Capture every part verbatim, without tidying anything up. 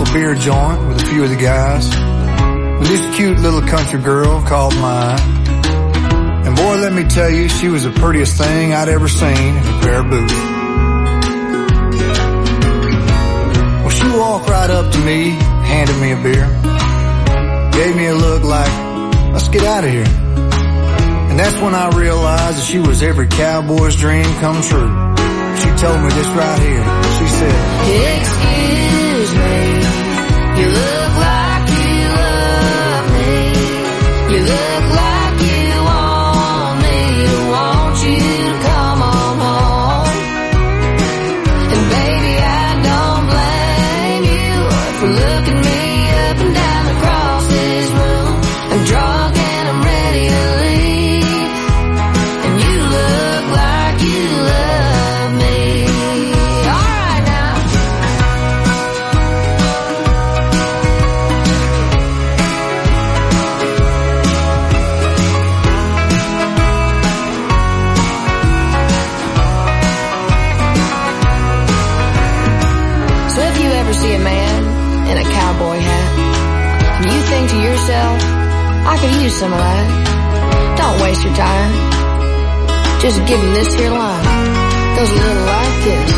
smoke a beer joint with a few of the guys. And this cute little country girl called mine. And boy, let me tell you, she was the prettiest thing I'd ever seen in a pair of boots. Well, she walked right up to me, handed me a beer, gave me a look like, let's get out of here. And that's when I realized that she was every cowboy's dream come true. She told me this right here. She said, excuse me, you look like you love me. You look like you want me. I want you to come on home. And baby, I don't blame you for looking me up and down across this room. I'm drunk and I'm ready to leave. And you look like you love me. All right now. So if you ever see a man in a cowboy hat, and you think to yourself, I could use some of that, don't waste your time. Just give him this here line. Goes a little like this.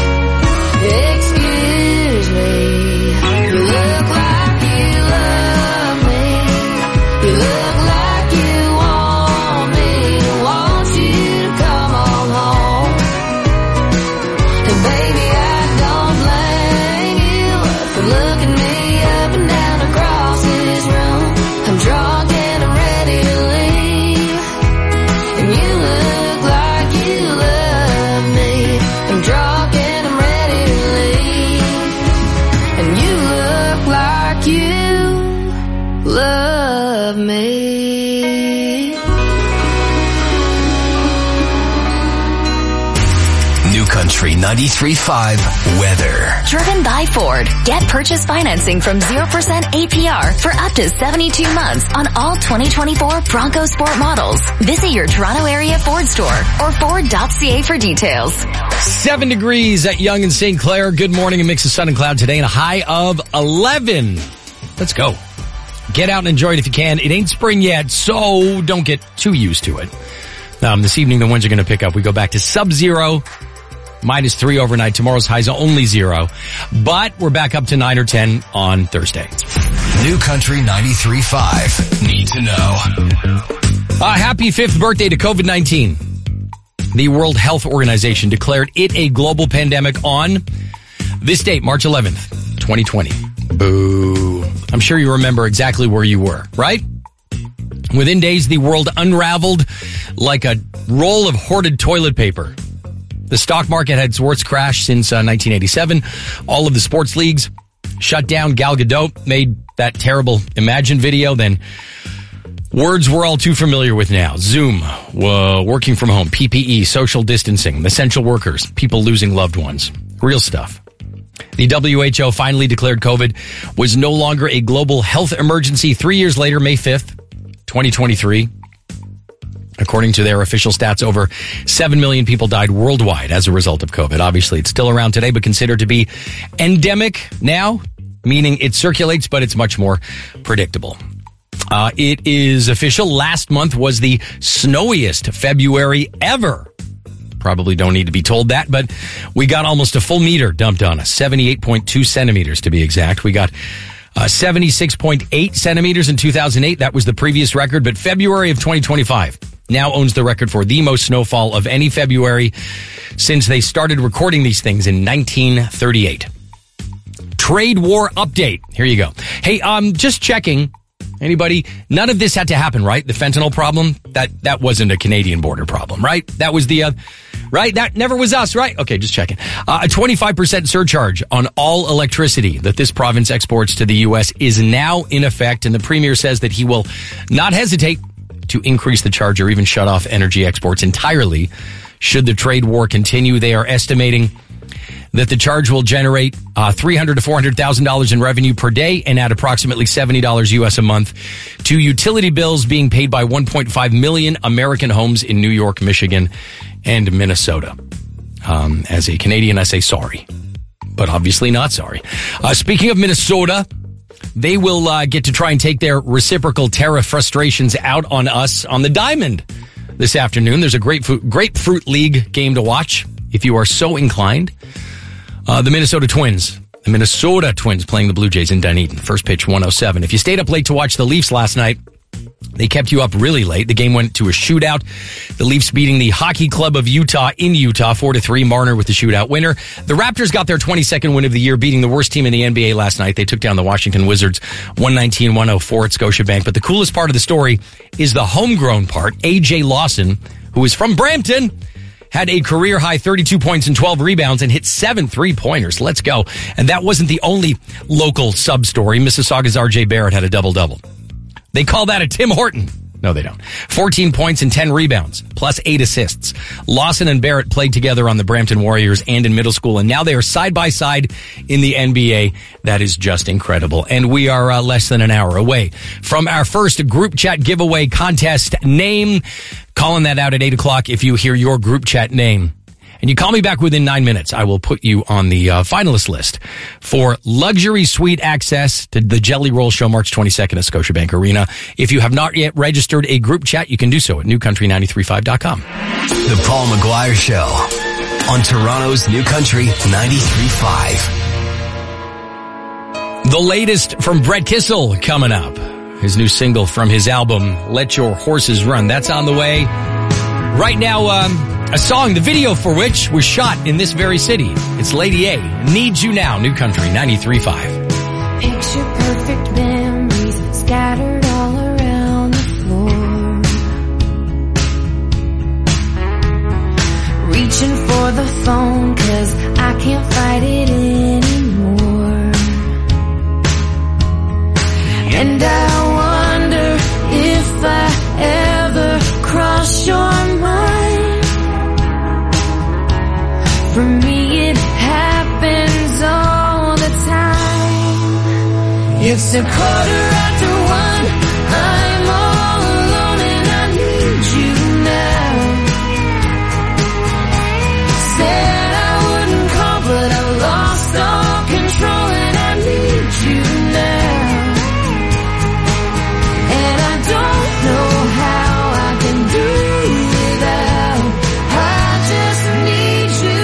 Excuse me, you look like you love me. You look like you want me. I want you to come on home. And baby, I don't blame you for looking me up and down across this room. I'm drunk and I'm ready to leave. And you look like you love me. I'm drunk and I'm ready to leave. And you look like you love me. New Country ninety-three point five weather. Driven by Ford. Get purchase financing from zero percent A P R for up to seventy-two months on all twenty twenty-four Bronco Sport models. Visit your Toronto area Ford store or Ford dot C A for details. Seven degrees at Yonge and Saint Clair. Good morning. A mix of sun and cloud today and a high of eleven. Let's go. Get out and enjoy it if you can. It ain't spring yet, so don't get too used to it. Um, this evening, the winds are going to pick up. We go back to sub-zero, minus three overnight. Tomorrow's highs are only zero, but we're back up to nine or ten on Thursday. New Country ninety-three point five. Need to know. Uh, happy fifth birthday to COVID nineteen. The World Health Organization declared it a global pandemic on this date, March eleventh, twenty twenty. Boo. I'm sure you remember exactly where you were, right? Within days, the world unraveled like a roll of hoarded toilet paper. The stock market had its worst crash since uh, nineteen eighty-seven. All of the sports leagues shut down. Gal Gadot made that terrible Imagine video. Then words we're all too familiar with now. Zoom, uh, working from home, P P E, social distancing, essential workers, people losing loved ones. Real stuff. The W H O finally declared COVID was no longer a global health emergency three years later, May fifth, twenty twenty-three. According to their official stats, over seven million people died worldwide as a result of COVID. Obviously, it's still around today, but considered to be endemic now, meaning it circulates, but it's much more predictable. Uh, it is official. Last month was the snowiest February ever. Probably don't need to be told that, but we got almost a full meter dumped on us, seventy-eight point two centimeters to be exact. We got uh, seventy-six point eight centimeters in two thousand eight. That was the previous record, but February of twenty twenty-five now owns the record for the most snowfall of any February since they started recording these things in nineteen thirty-eight. Trade war update. Here you go. Hey, um, just checking. Anybody? None of this had to happen, right? The fentanyl problem, that that wasn't a Canadian border problem, right? That was the, uh, right? That never was us, right? Okay, just checking. Uh, a twenty-five percent surcharge on all electricity that this province exports to the U S is now in effect, and the premier says that he will not hesitate to increase the charge or even shut off energy exports entirely should the trade war continue. They are estimating that the charge will generate uh, three hundred thousand to four hundred thousand dollars in revenue per day and add approximately seventy dollars U S a month to utility bills being paid by one point five million American homes in New York, Michigan, and Minnesota. Um, as a Canadian, I say sorry. but obviously not sorry. Uh, speaking of Minnesota, they will uh, get to try and take their reciprocal tariff frustrations out on us on the Diamond this afternoon. There's a grapefruit, grapefruit league game to watch if you are so inclined. Uh, the Minnesota Twins. The Minnesota Twins playing the Blue Jays in Dunedin. First pitch, one oh seven. If you stayed up late to watch the Leafs last night, they kept you up really late. The game went to a shootout. The Leafs beating the Hockey Club of Utah in Utah, four to three. Marner with the shootout winner. The Raptors got their twenty-second win of the year, beating the worst team in the N B A last night. They took down the Washington Wizards one nineteen one oh four at Scotiabank. But the coolest part of the story is the homegrown part. A J Lawson, who is from Brampton, had a career-high thirty-two points and twelve rebounds and hit seven three-pointers. Let's go. And that wasn't the only local sub-story. Mississauga's R J Barrett had a double-double. They call that a Tim Horton. No, they don't. fourteen points and ten rebounds, plus eight assists. Lawson and Barrett played together on the Brampton Warriors and in middle school, and now they are side by side in the N B A. That is just incredible. And we are uh, less than an hour away from our first group chat giveaway contest name. Calling that out at eight o'clock if you hear your group chat name. And you call me back within nine minutes, I will put you on the uh, finalist list for luxury suite access to the Jelly Roll Show March twenty-second at Scotiabank Arena. If you have not yet registered a group chat, you can do so at new country nine three five dot com. The Paul McGuire Show on Toronto's New Country ninety-three point five. The latest from Brett Kissel coming up. His new single from his album, Let Your Horses Run. That's on the way. Right now, um, a song, the video for which was shot in this very city. It's Lady A, Need You Now, New Country ninety-three point five. Picture perfect memories scattered all around the floor. Reaching for the phone 'cause I can't fight it anymore. And I wonder if I ever cross your mind. For me it happens all the time. It's a quarter after one, I'm all alone and I need you now. Said I wouldn't call but I've lost all control and I need you now. And I don't know how I can do without. I just need you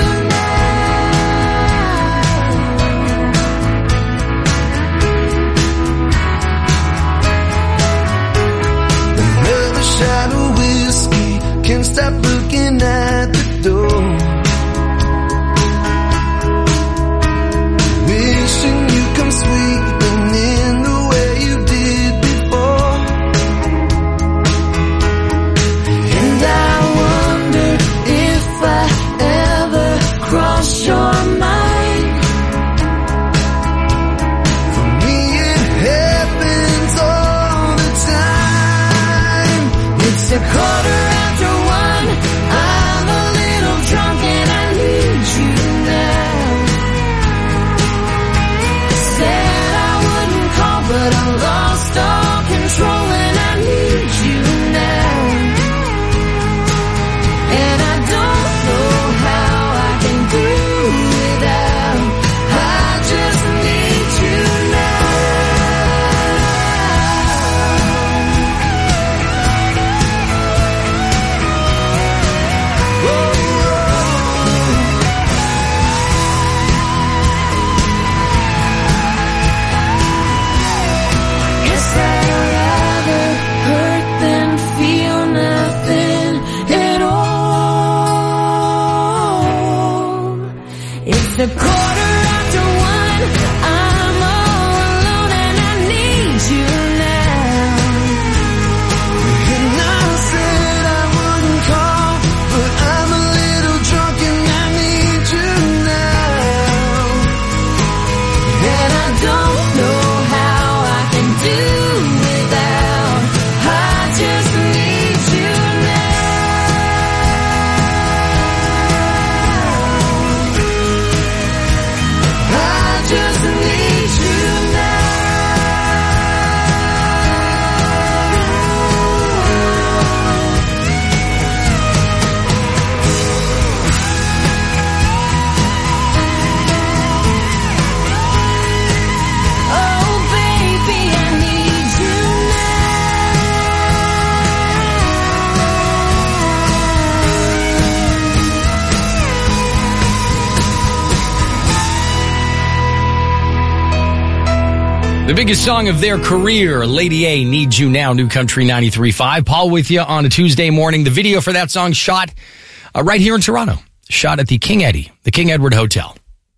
Another shot of whiskey, can't stop looking at the door. Wishing you come sweeping in the way you did before. and I wonder if I ever cross your mind. For me it happens all the time. It's a quarter after one, I'm a little drunk and I need you now. Said I wouldn't call but I lost all control and I need you now. And I don't know how I can do without. I just need you now. The biggest song of their career, Lady A, Need You Now, New Country ninety-three point five. Paul with you on a Tuesday morning. The video for that song shot uh, right here in Toronto. Shot at the King Eddie, the King Edward Hotel.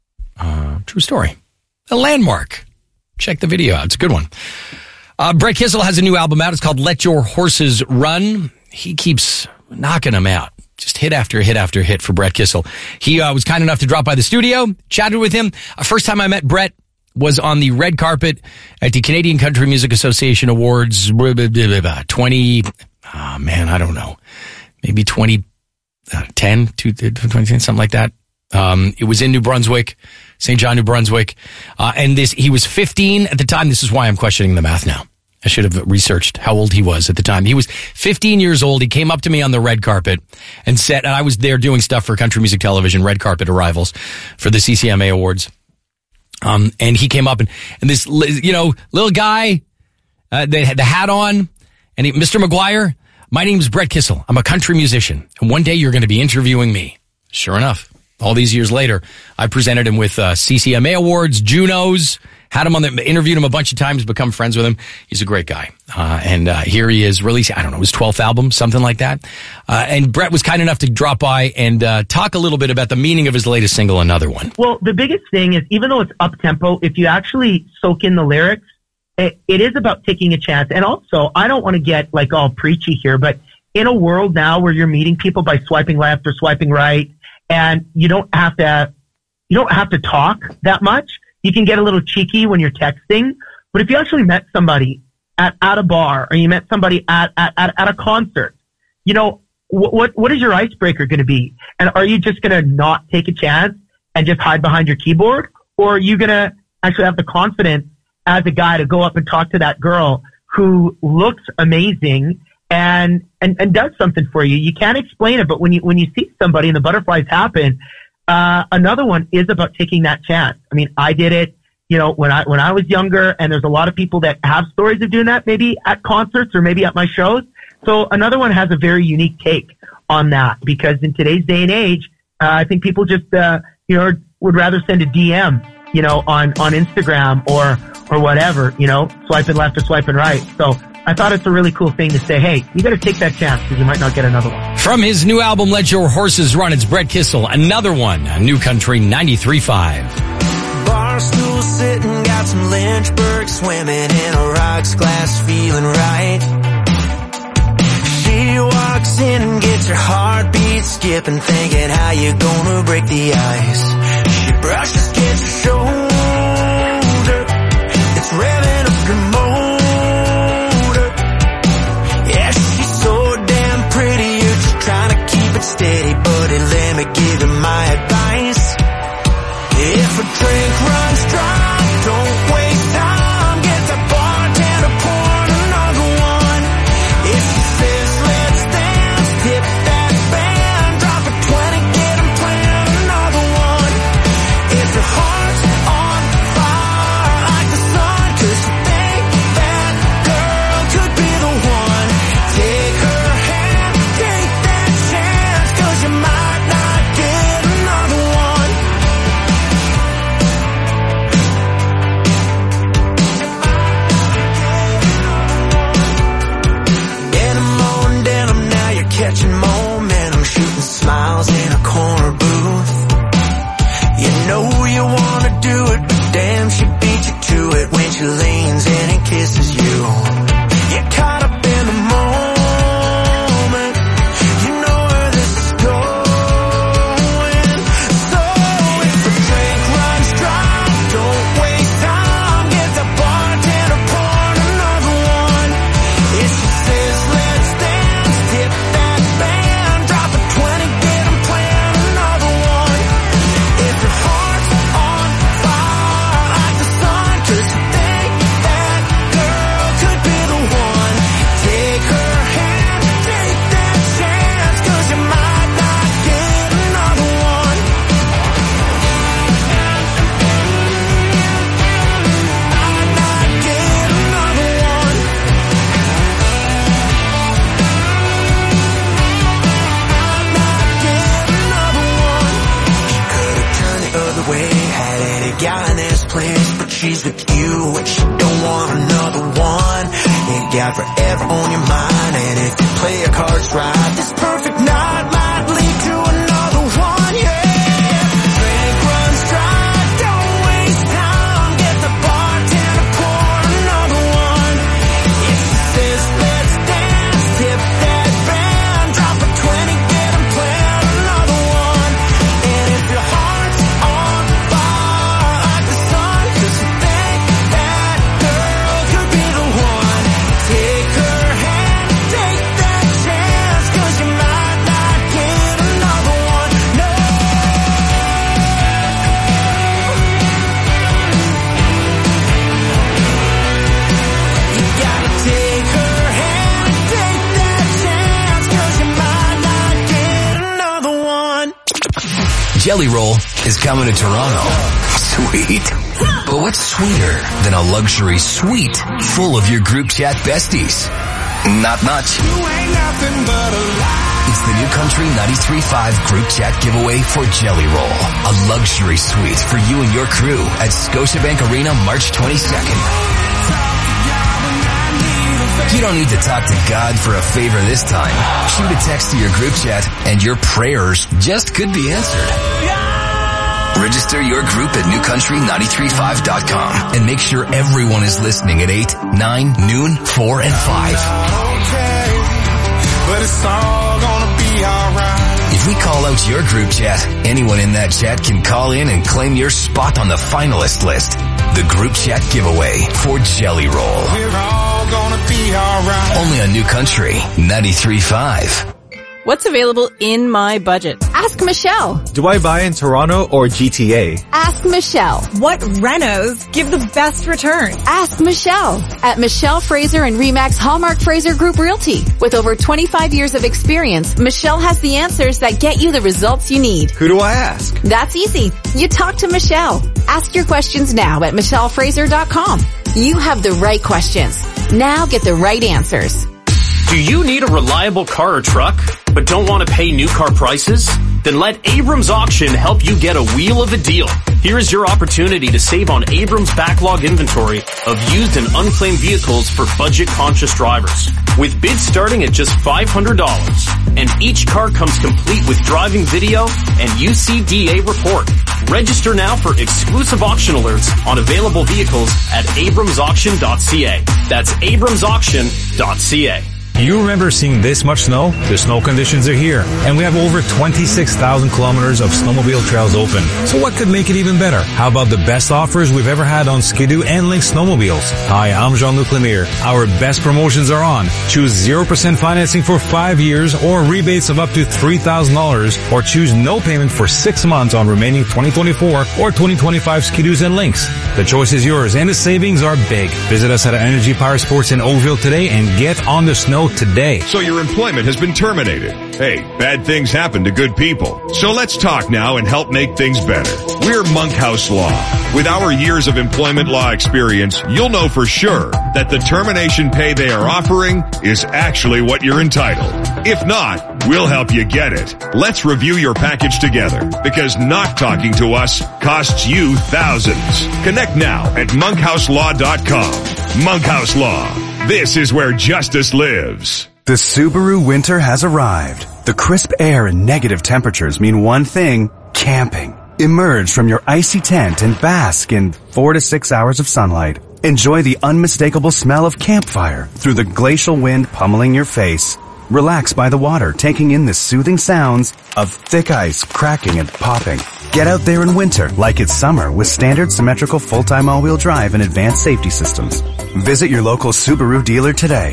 Uh, true story. A landmark. Check the video out. It's a good one. Uh, Brett Kissel has a new album out. It's called Let Your Horses Run. He keeps knocking them out. Just hit after hit after hit for Brett Kissel. He uh, was kind enough to drop by the studio, chatted with him. Uh, first time I met Brett was on the red carpet at the Canadian Country Music Association Awards twenty, oh man, I don't know, maybe twenty ten, twenty ten, something like that. Um, it was in New Brunswick, Saint John, New Brunswick. Uh, and this, he was fifteen at the time. This is why I'm questioning the math now. I should have researched how old he was at the time. He was fifteen years old. He came up to me on the red carpet and said, and I was there doing stuff for Country Music Television, red carpet arrivals for the C C M A Awards. Um, and he came up and, and this, you know, little guy, uh, they had the hat on and he, Mister McGuire, my name's Brett Kissel. I'm a country musician. And one day you're going to be interviewing me. Sure enough, all these years later, I presented him with, uh, C C M A Awards, Junos, had him on the, interviewed him a bunch of times, become friends with him. He's a great guy. Uh, and, uh, here he is releasing, I don't know, his twelfth album, something like that. Uh, and Brett was kind enough to drop by and, uh, talk a little bit about the meaning of his latest single, Another One. Well, the biggest thing is, even though it's up-tempo, if you actually soak in the lyrics, it, it is about taking a chance. And also, I don't want to get like all preachy here, but in a world now where you're meeting people by swiping left or swiping right, and you don't have to, you don't have to talk that much. You can get a little cheeky when you're texting, but if you actually met somebody at, at a bar or you met somebody at, at, at, at a concert, you know, what, what, what is your icebreaker going to be? And are you just going to not take a chance and just hide behind your keyboard? Or are you going to actually have the confidence as a guy to go up and talk to that girl who looks amazing and, and, and does something for you? You can't explain it, but when you, when you see somebody and the butterflies happen, Uh, another one is about taking that chance. I mean, I did it, you know, when I, when I was younger, and there's a lot of people that have stories of doing that, maybe at concerts or maybe at my shows. So Another One has a very unique take on that, because in today's day and age, uh, I think people just, uh, you know, would rather send a D M, you know, on, on Instagram or, or whatever, you know, swiping left or swiping right. So I thought it's a really cool thing to say, hey, you got to take that chance because you might not get another one. From his new album, Let Your Horses Run, it's Brett Kissel, Another One, New Country ninety-three point five. Barstool sitting, got some Lynchburg swimming in a rocks glass, feeling right. She walks in and gets her heartbeat skipping, thinking how you gonna break the ice. She brushes against her shoulder, it's revving up her motor. Yeah, she's so damn pretty, you're just trying to keep it steady, buddy, let me give you my advice. If a drink runs dry, don't waste time, get the bartender pouring another one. If she says let's dance, tip that band, drop a twenty, get 'em playing another one. If your heart's on fire like the sun, 'cause you think that girl could be the one, take her hand, take that chance, 'cause you might not get another one. Denim on denim, now you're catching momentum, shooting smiles in a corner booth. You know you wanna do it, but damn, she beat you to it when she leans in and kisses you. You're caught up in the moment, you know where this is going. So if the drink runs dry, don't waste time, get the bartender pouring another one. If she says let's dance, tip that band, drop a twenty, get 'em playing another one. If your heart's on fire like the sun, 'cause you think that girl could be the one, take her hand, take that chance, 'cause you might not get another one. Might not get another one. Might not get another one. She could've turned the other way, had any guy in this place, but she's with you and she don't got forever on your mind. And if you play your cards right, this perfect night might lead to another one, yeah. Drink runs dry, don't waste time. Get the bartender, pour another one. If she says let's dance, tip that band. Drop a twenty, get 'em playing another one. And if your heart's on fire like the sun, 'cause you think that girl could be the one, take her hand, take that chance, 'cause you might not get another one, no. You gotta take her hand, take that chance, 'cause you might not get another one. Jelly Roll is coming to Toronto. Sweet. But what's sweeter than a luxury suite full of your group chat besties? Not much. It's the New Country ninety-three point five group chat giveaway for Jelly Roll. A luxury suite for you and your crew at Scotiabank Arena March twenty-second. You don't need to talk to God for a favor this time. Shoot a text to your group chat and your prayers just could be answered. Register your group at new country nine three five dot com and make sure everyone is listening at eight, nine, noon, four, and five. But it's all gonna be alright. If we call out your group chat, anyone in that chat can call in and claim your spot on the finalist list. The group chat giveaway for Jelly Roll. We're all gonna be alright. Only on New Country ninety-three point five. What's available in my budget? Ask Michelle. Do I buy in Toronto or G T A? Ask Michelle. What renos give the best return? Ask Michelle at Michelle Fraser and Remax Hallmark Fraser Group Realty. With over twenty-five years of experience, Michelle has the answers that get you the results you need. Who do I ask? That's easy. You talk to Michelle. Ask your questions now at michelle fraser dot com. You have the right questions. Now get the right answers. Do you need a reliable car or truck, but don't want to pay new car prices? Then let Abrams Auction help you get a wheel of a deal. Here is your opportunity to save on Abrams' backlog inventory of used and unclaimed vehicles for budget-conscious drivers. With bids starting at just five hundred dollars, and each car comes complete with driving video and U C D A report. Register now for exclusive auction alerts on available vehicles at abrams auction dot c a. That's abrams auction dot c a. You remember seeing this much snow? The snow conditions are here, and we have over twenty-six thousand kilometers of snowmobile trails open. So what could make it even better? How about the best offers we've ever had on Ski-Doo and Lynx snowmobiles? Hi, I'm Jean-Luc Lemire. Our best promotions are on. Choose zero percent financing for five years or rebates of up to three thousand dollars, or choose no payment for six months on remaining twenty twenty-four or twenty twenty-five Ski-Doos and Lynx. The choice is yours, and the savings are big. Visit us at Energy Power Sports in Oakville today and get on the snow today. So your employment has been terminated. Hey, bad things happen to good people. So let's talk now and help make things better. We're Monkhouse Law. With our years of employment law experience, you'll know for sure that the termination pay they are offering is actually what you're entitled. If not, we'll help you get it. Let's review your package together, because not talking to us costs you thousands. Connect now at monkhouse law dot com. Monkhouse Law. This is where justice lives. The Subaru winter has arrived. The crisp air and negative temperatures mean one thing: camping. Emerge from your icy tent and bask in four to six hours of sunlight. Enjoy the unmistakable smell of campfire through the glacial wind pummeling your face. Relax by the water, taking in the soothing sounds of thick ice cracking and popping. Get out there in winter like it's summer with standard symmetrical full-time all-wheel drive and advanced safety systems. Visit your local Subaru dealer today.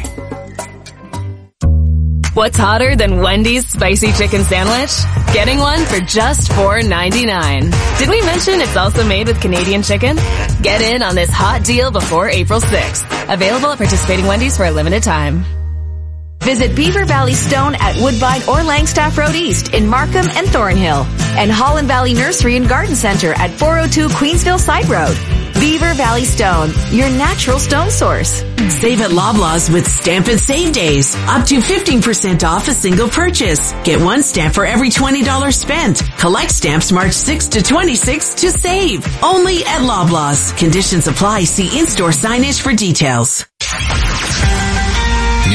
What's hotter than Wendy's spicy chicken sandwich? Getting one for just four ninety-nine. Did we mention it's also made with Canadian chicken? Get in on this hot deal before April sixth. Available at participating Wendy's for a limited time. Visit Beaver Valley Stone at Woodbine or Langstaff Road East in Markham and Thornhill. And Holland Valley Nursery and Garden Center at four oh two Queensville Side Road. Beaver Valley Stone, your natural stone source. Save at Loblaws with Stamp and Save Days. Up to fifteen percent off a single purchase. Get one stamp for every twenty dollars spent. Collect stamps March sixth to twenty-sixth to save. Only at Loblaws. Conditions apply. See in-store signage for details.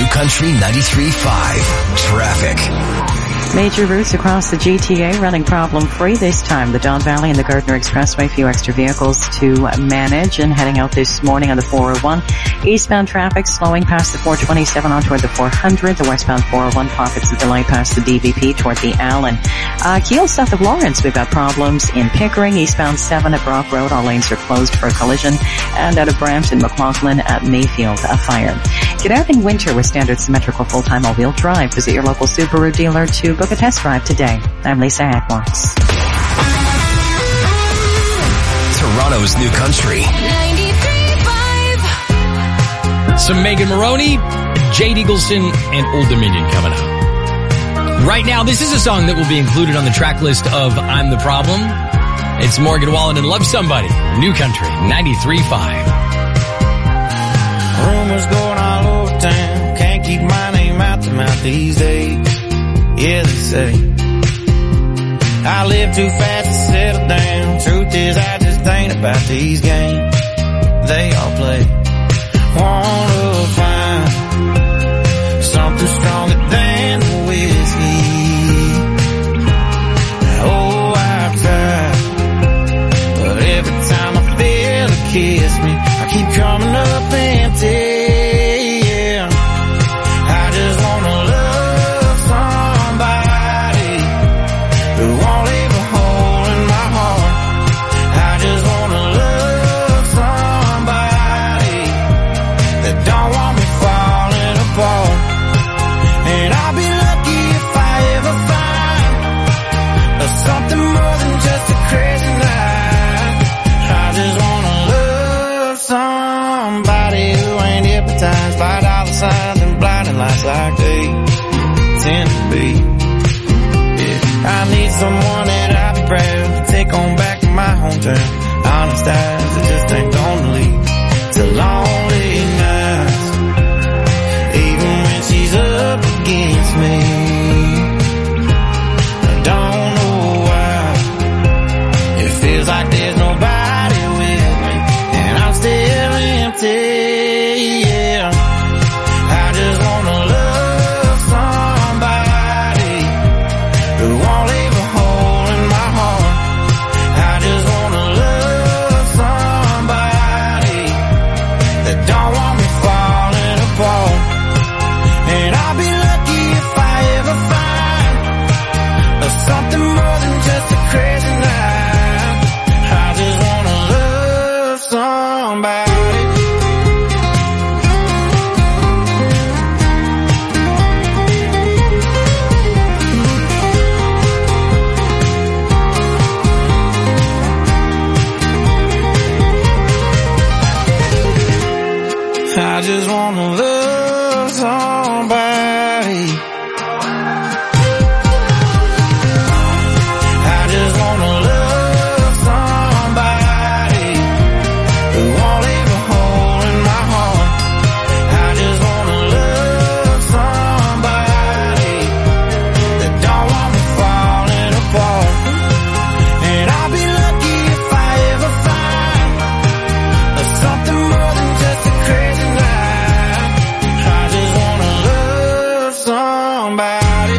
New Country ninety-three point five. Traffic. Major routes across the G T A running problem-free this time. The Don Valley and the Gardner Expressway, few extra vehicles to manage. And heading out this morning on the four oh one, eastbound traffic slowing past the four twenty-seven on toward the four hundred. The westbound four oh one pockets of delay past the D V P toward the Allen. Uh, Keel south of Lawrence, we've got problems in Pickering. Eastbound seven at Brock Road, all lanes are closed for a collision. And out of Brampton, McLaughlin at Mayfield, a fire. Get out in winter with standard symmetrical full-time all-wheel drive. Visit your local Subaru dealer to book a test drive today. I'm Lisa Atwax. Toronto's New Country. Some Megan Maroney, Jade Eagleson, and Old Dominion coming up. Right now, this is a song that will be included on the track list of I'm the Problem. It's Morgan Wallen and Love Somebody. New Country ninety-three point five. Rumors going all over town. Can't keep my name out the mouth these days. Yeah, they say I live too fast to settle down. Truth is, I just ain't about these games they all play. Wanna find something stronger than the whiskey. Oh, I've tried, but every time I feel a kiss me, I keep coming up empty. Yeah, I just wanna love somebody who won't leave a hole in my heart. I just wanna love somebody that don't want me falling apart. And I'll be lucky if I ever find something more than just a crazy night. I just wanna love somebody who ain't hypnotized by dollar signs and blinding lights like they tend to be. Yeah, I need someone that I'll be proud to take on back to my hometown. Honest eyes that just ain't gonna leave to lonely nights, even when she's up against me. I don't know why it feels like there's nobody with me, and I'm still empty. Yeah, I just wanna love somebody who won't leave a hole in my heart. I just wanna love somebody that don't want me falling apart. And I'll be lucky if I ever find something more than just a crazy night. I just wanna love somebody. I just wanna love somebody. I just wanna love somebody who won't leave a hole in my heart. I just wanna love somebody that don't want me falling apart. And I'll be lucky if I ever find something more than just a crazy night. I just wanna love somebody.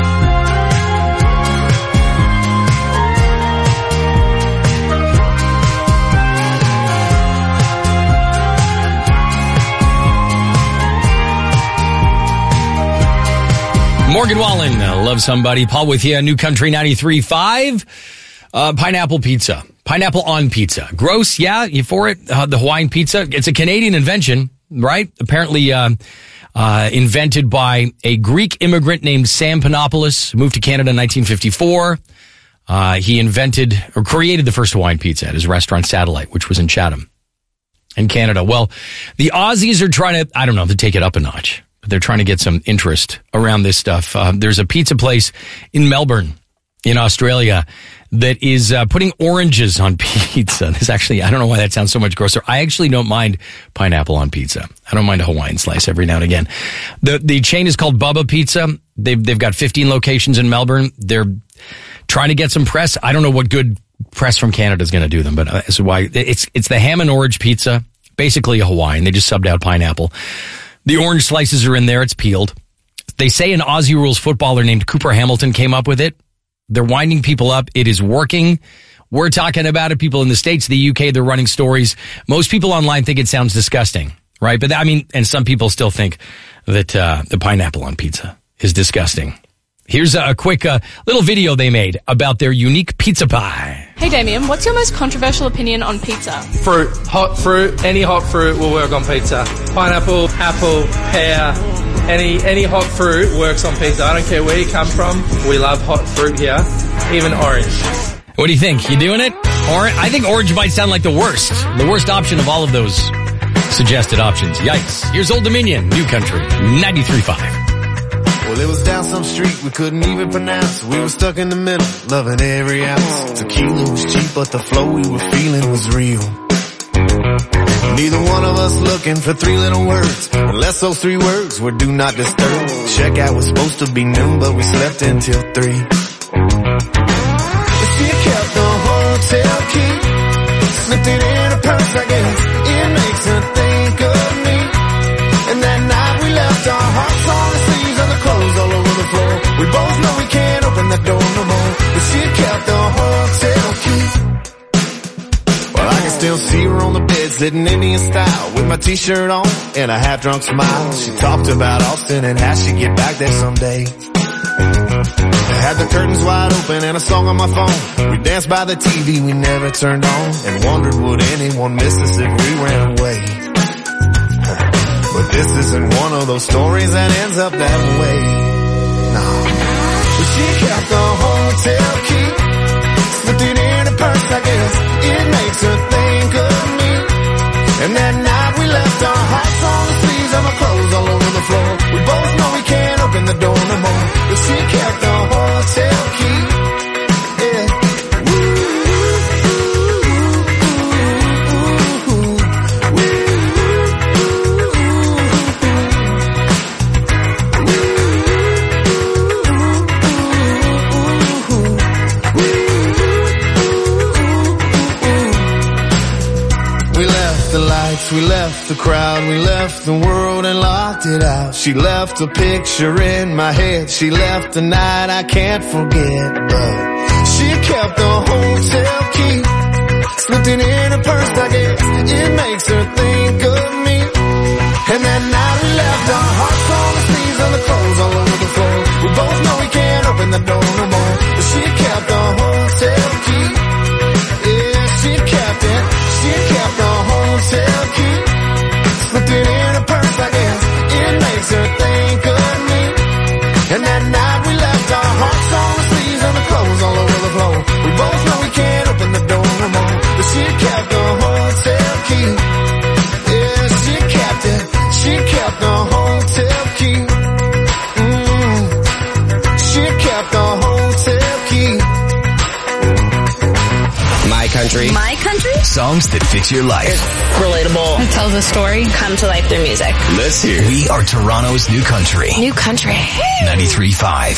Morgan Wallen, uh, Love Somebody. Paul with you, New Country ninety-three point five. Uh, pineapple pizza. Pineapple on pizza. Gross, yeah, you for it? Uh, the Hawaiian pizza. It's a Canadian invention, right? Apparently, uh, uh, invented by a Greek immigrant named Sam Panopoulos, moved to Canada in nineteen fifty-four. Uh, he invented or created the first Hawaiian pizza at his restaurant Satellite, which was in Chatham in Canada. Well, the Aussies are trying to, I don't know, to take it up a notch. But they're trying to get some interest around this stuff. Uh, there's a pizza place in Melbourne, in Australia, that is uh, putting oranges on pizza. This actually, I don't know why that sounds so much grosser. I actually don't mind pineapple on pizza. I don't mind a Hawaiian slice every now and again. The the chain is called Bubba Pizza. They've they've got fifteen locations in Melbourne. They're trying to get some press. I don't know what good press from Canada is going to do them, but that's why it's it's the ham and orange pizza, basically a Hawaiian. They just subbed out pineapple. The orange slices are in there. It's peeled. They say an Aussie Rules footballer named Cooper Hamilton came up with it. They're winding people up. It is working. We're talking about it. People in the States, the U K, they're running stories. Most people online think it sounds disgusting, right? But I mean, and some people still think that uh, the pineapple on pizza is disgusting. Here's a quick uh, little video they made about their unique pizza pie. Hey Damien, what's your most controversial opinion on pizza? Fruit. Hot fruit. Any hot fruit will work on pizza. Pineapple, apple, pear, any any hot fruit works on pizza. I don't care where you come from. We love hot fruit here. Even orange. What do you think? You doing it? Or I think orange might sound like the worst. The worst option of all of those suggested options. Yikes. Here's Old Dominion, New Country, ninety-three point five. Well, it was down some street we couldn't even pronounce. We were stuck in the middle, loving every ounce. Tequila was cheap, but the flow we were feeling was real. Neither one of us looking for three little words, unless those three words were do not disturb. Checkout was supposed to be noon, but we slept until three. She kept the hotel key, slipped it in her purse, I guess. It makes her think of me. And that night we left our hearts on the sleeves and the clothes all over the floor. We both know we can't open that door no more, but she kept the hotel key. Well, I can still see her on the bed, sitting Indian style, with my t-shirt on and a half-drunk smile. She talked about Austin and how she'd get back there someday. I had the curtains wide open and a song on my phone. We danced by the T V we never turned on, and wondered would anyone miss us if we ran away. But this isn't one of those stories that ends up that way. No. But she kept the hotel key, slipped it in her purse, I guess. It makes her think of me. And that night we left our hearts on the sleeves and my clothes all over the floor. We both know we can't open the door no more, but she kept the hotel key. Yeah. We left the crowd, we left the world and locked it out. She left a picture in my head, she left a night I can't forget. But she kept the hotel key, slipped it in her purse, I guess. It makes her think of me. And that night we left our hearts on the sleeves and the clothes all over the floor. We both know we can't open the door no more, but she kept the hotel key. Yeah, she kept it, she kept the hotel key, slipped it in her purse, I guess. It makes her think of me. And that night we left our hearts on the sleeves and the clothes all over the floor. We both know we can't open the door no more, but she kept the hotel key. Yeah, she kept it, she kept the hotel key. Mm, she kept the hotel key. My country. My country? Songs that fit your life. It's relatable. It tells a story. Come to life through music. Let's hear. We are Toronto's new country. New country. ninety-three point five.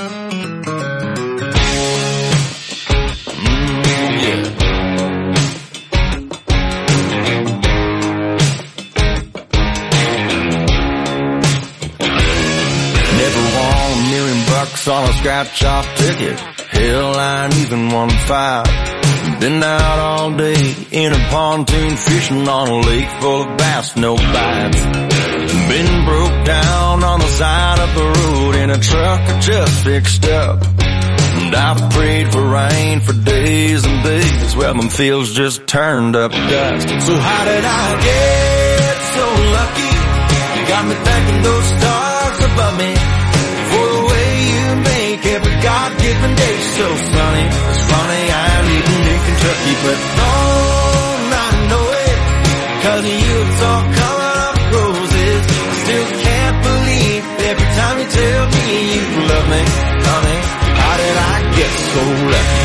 Never won a million bucks on a scratch-off ticket. Hell, I ain't even won five. Been out all day in a pontoon fishing on a lake full of bass, no bites. Been broke down on the side of the road in a truck I just fixed up. And I've prayed for rain for days and days. Well, them fields just turned up dust. So how did I get so lucky? You got me thanking those stars above me for the way you make every God-given day so sunny. It's funny, I'm leaving New Kentucky, but don't I know it? Cause you, it's all coming up roses. I still can't believe every time you tell me you love me, honey. How did I get so lucky?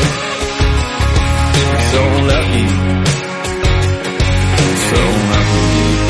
So lucky. So lucky.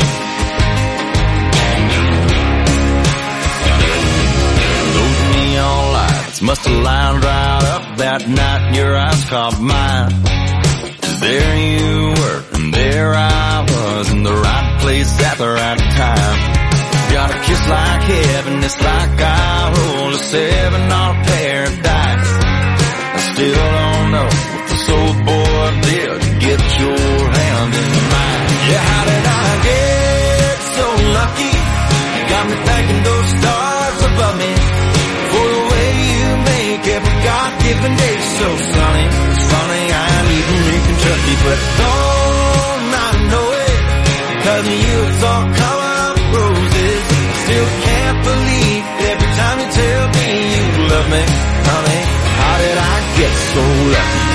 Those neon lights must have lined right up that night and your eyes caught mine. There you were, and there I was, in the right place at the right time. got a kiss like heaven, it's like I roll a seven on a paradise. I still don't know what this old boy did to get your hand in mine. Yeah, how did I get so lucky? You got me thanking those stars above me for the way you make every God-given day so sunny. It's funny, I'm even in Kentucky, but don't I know it? Because of you, it's all coming up roses. Still can't believe every time you tell me you love me, honey. How did I get so lucky?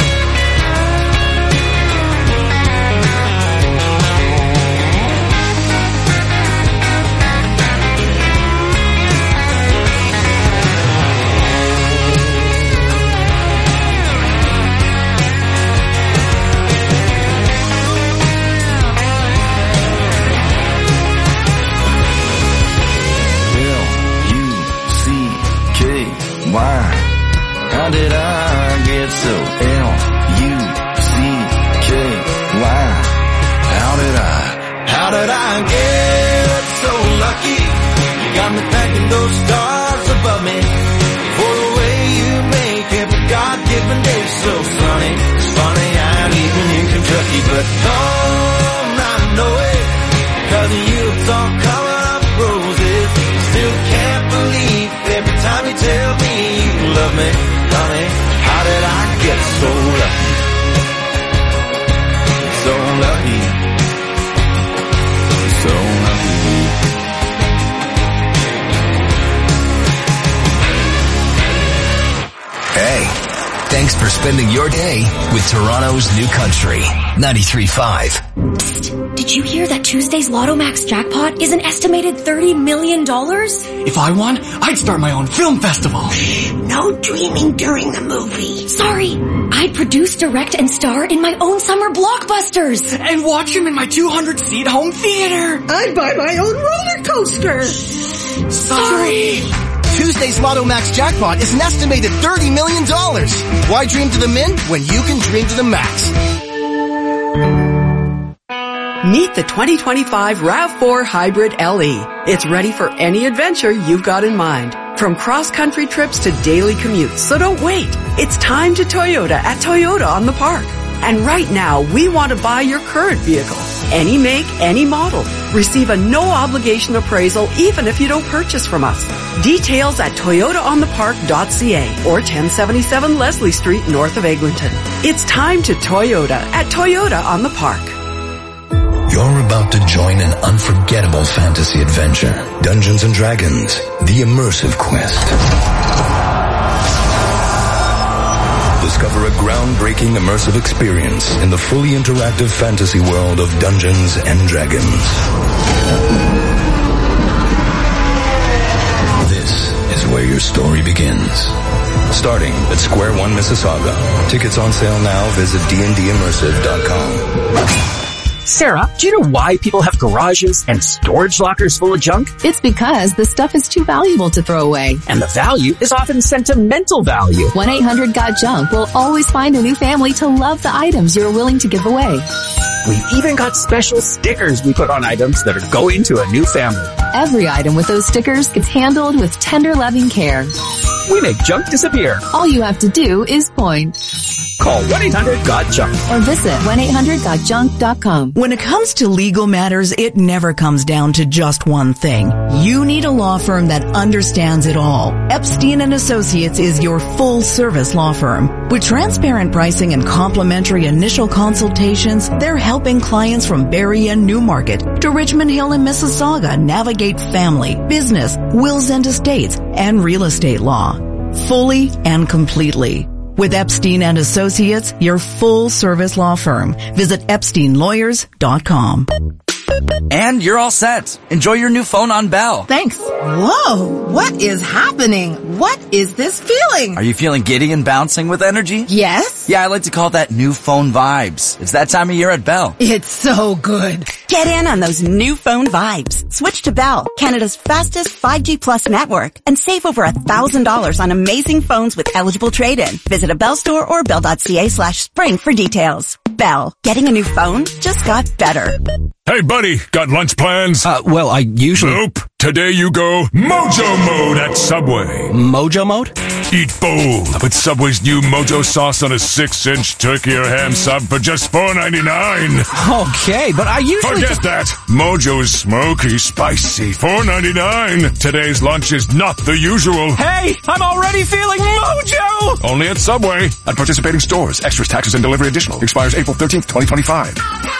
Why? How did I get so L U C K Y? How did I, how did I get so lucky? You got me thanking those stars above me for the way you make every God-given day so sunny. It's funny, I'm even in Kentucky, but don't I know it? Because of you, it's all coming up roses. Still can't believe every time you tell me you love me, honey. How did I get so lucky? So lucky. So lucky. Hey, thanks for spending your day with Toronto's New Country, ninety-three point five. Did you hear that Tuesday's Lotto Max jackpot is an estimated thirty million dollars? If I won, I'd start my own film festival. No dreaming during the movie. Sorry, I'd produce, direct, and star in my own summer blockbusters. And watch them in my two hundred seat home theater. I'd buy my own roller coaster. Sorry. Tuesday's Lotto Max jackpot is an estimated thirty million dollars. Why dream to the min when you can dream to the max? Meet the twenty twenty-five RAV four Hybrid L E. It's ready for any adventure you've got in mind. From cross-country trips to daily commutes, so don't wait. It's time to Toyota at Toyota on the Park. And right now, we want to buy your current vehicle. Any make, any model. Receive a no-obligation appraisal even if you don't purchase from us. Details at toyota on the park dot c a or ten seventy-seven Leslie Street north of Eglinton. It's time to Toyota at Toyota on the Park. You're about to join an unforgettable fantasy adventure. Dungeons and Dragons, the immersive quest. Discover a groundbreaking immersive experience in the fully interactive fantasy world of Dungeons and Dragons. This is where your story begins. Starting at Square One Mississauga. Tickets on sale now. Visit d n d immersive dot com. Sarah, do you know why people have garages and storage lockers full of junk? It's because the stuff is too valuable to throw away. And the value is often sentimental value. one eight hundred got junk will always find a new family to love the items you're willing to give away. We've even got special stickers we put on items that are going to a new family. Every item with those stickers gets handled with tender, loving care. We make junk disappear. All you have to do is point. Call one eight hundred got junk or visit one eight hundred got junk dot com. When it comes to legal matters, it never comes down to just one thing. You need a law firm that understands it all. Epstein and Associates is your full-service law firm. With transparent pricing and complimentary initial consultations, they're helping clients from Barrie and Newmarket to Richmond Hill and Mississauga navigate family, business, wills and estates, and real estate law. Fully and completely. With Epstein and Associates, your full-service law firm. Visit epstein lawyers dot com. And you're all set. Enjoy your new phone on Bell. Thanks. Whoa, what is happening? What is this feeling? Are you feeling giddy and bouncing with energy? Yes. Yeah, I like to call that new phone vibes. It's that time of year at Bell. It's so good. Get in on those new phone vibes. Switch to Bell, Canada's fastest five G plus network, and save over a thousand dollars on amazing phones with eligible trade-in. Visit a Bell store or bell dot c a slash spring for details. Bell, getting a new phone just got better. Hey, buddy, got lunch plans? Uh, well, I usually... Nope. Today you go Mojo Mode at Subway. Mojo Mode? Eat bold with Subway's new Mojo sauce on a six-inch turkey or ham sub for just four ninety-nine. Okay, but I usually... Forget just... that. Mojo is smoky, spicy, four ninety-nine. Today's lunch is not the usual. Hey, I'm already feeling Mojo! Only at Subway. At participating stores. Extras, taxes, and delivery additional. Expires April thirteenth, twenty twenty-five.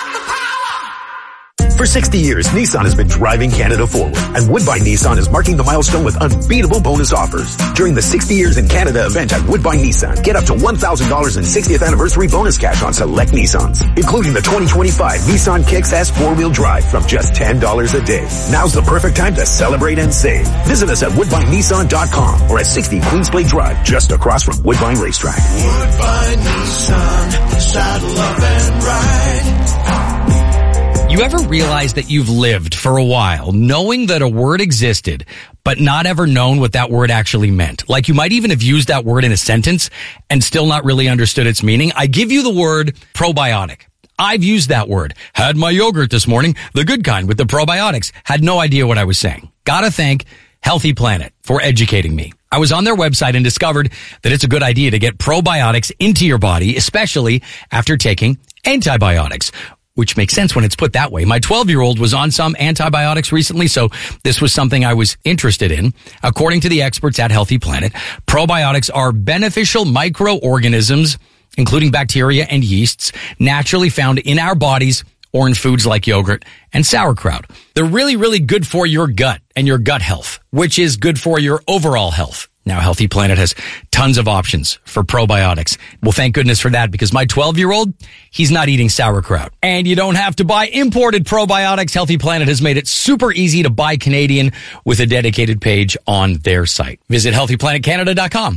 For sixty years, Nissan has been driving Canada forward, and Woodbine Nissan is marking the milestone with unbeatable bonus offers. During the sixty years in Canada event at Woodbine Nissan, get up to one thousand dollars in sixtieth anniversary bonus cash on select Nissans, including the twenty twenty-five Nissan Kicks S four-wheel drive from just ten dollars a day. Now's the perfect time to celebrate and save. Visit us at woodbine nissan dot com or at sixty Queensblade Drive, just across from Woodbine Racetrack. Woodbine Nissan, saddle up and ride. You ever realize that you've lived for a while knowing that a word existed, but not ever known what that word actually meant? Like you might even have used that word in a sentence and still not really understood its meaning. I give you the word probiotic. I've used that word. Had my yogurt this morning, the good kind with the probiotics. Had no idea what I was saying. Gotta thank Healthy Planet for educating me. I was on their website and discovered that it's a good idea to get probiotics into your body, especially after taking antibiotics. Which makes sense when it's put that way. My twelve-year-old was on some antibiotics recently, so this was something I was interested in. According to the experts at Healthy Planet, probiotics are beneficial microorganisms, including bacteria and yeasts, naturally found in our bodies or in foods like yogurt and sauerkraut. They're really, really good for your gut and your gut health, which is good for your overall health. Now, Healthy Planet has tons of options for probiotics. Well, thank goodness for that, because my twelve-year-old, he's not eating sauerkraut. And you don't have to buy imported probiotics. Healthy Planet has made it super easy to buy Canadian with a dedicated page on their site. Visit healthy planet canada dot com.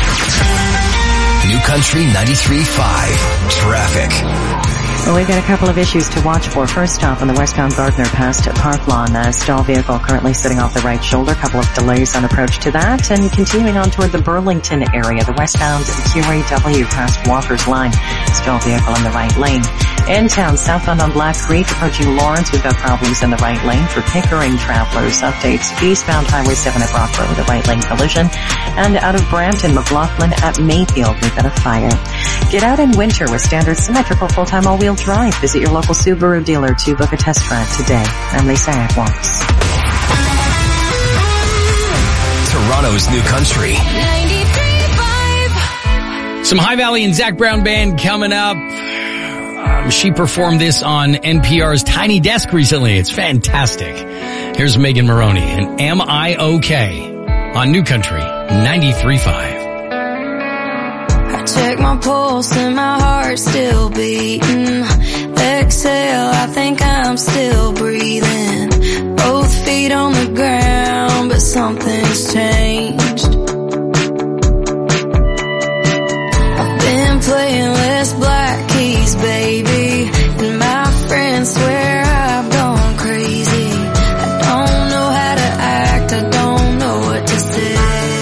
New Country ninety-three point five. Traffic. Well, we've got a couple of issues to watch for. First off, on the westbound Gardner past Park Lawn, a stall vehicle currently sitting off the right shoulder. A couple of delays on approach to that. And continuing on toward the Burlington area, the westbound Q A W past Walker's Line, stall vehicle in the right lane. In town, southbound on Black Creek, approaching Lawrence, we've got problems in the right lane. For Pickering travelers, updates eastbound Highway seven at Rock Road, a right lane collision. And out of Brampton, McLaughlin at Mayfield, we've got a fire. Get out in winter with standard symmetrical full-time all-wheel drive. Visit your local Subaru dealer to book a test drive today. I'm Lisa Atwans. Toronto's New Country. Some High Valley and Zach Brown Band coming up. Um, she performed this on N P R's Tiny Desk recently. It's fantastic. Here's Megan Maroney and Am I Okay on New Country ninety-three point five. I check my pulse and my heart's still beating. Exhale, I think I'm still breathing. Both feet on the ground, but something's changed. I've been playing less black keys, baby, and my friends swear I've gone crazy. I don't know how to act, I don't know what to say.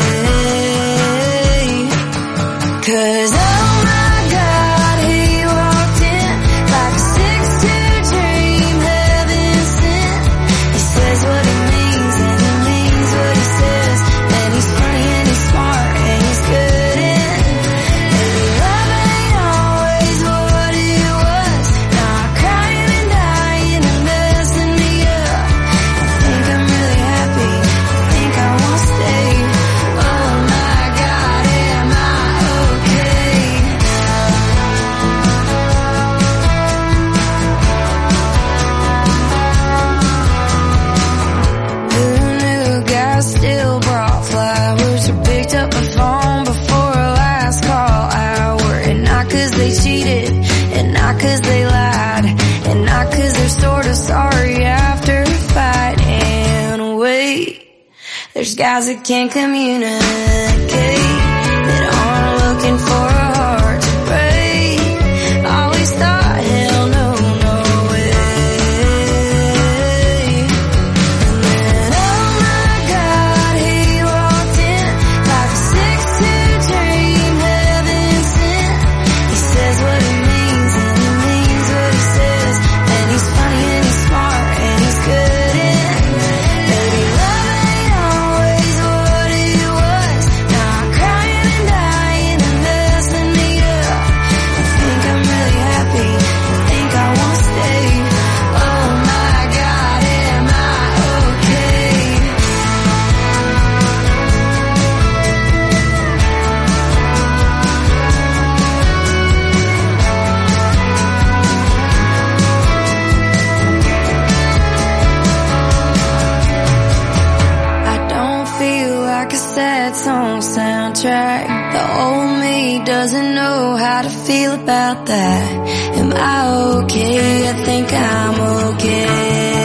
'Cause oh my God, he walked in like a six two dream, heaven sent. He says what he means and he means what he says. And he's funny and he's smart and he's good in. Maybe love ain't always what it was. Now I'm crying and dying and messing me up. I think I'm really happy, I think I won't stay. Oh my God, am I okay? Who knew guys still brought flowers or picked up the phone before a last call hour? And not 'cause they cheated, and not 'cause they lied, and not 'cause they're sort of sorry after a fight. And wait, there's guys that can't communicate, that aren't looking for a heart to break. Always thought, hell no, no way. And then, oh my God, he walked in like a six two dream, heaven sent. He says what he means and he means what he says. And he's funny and he's smart. favorite song soundtrack. The old me doesn't know how to feel about that. Am I okay? I think I'm okay.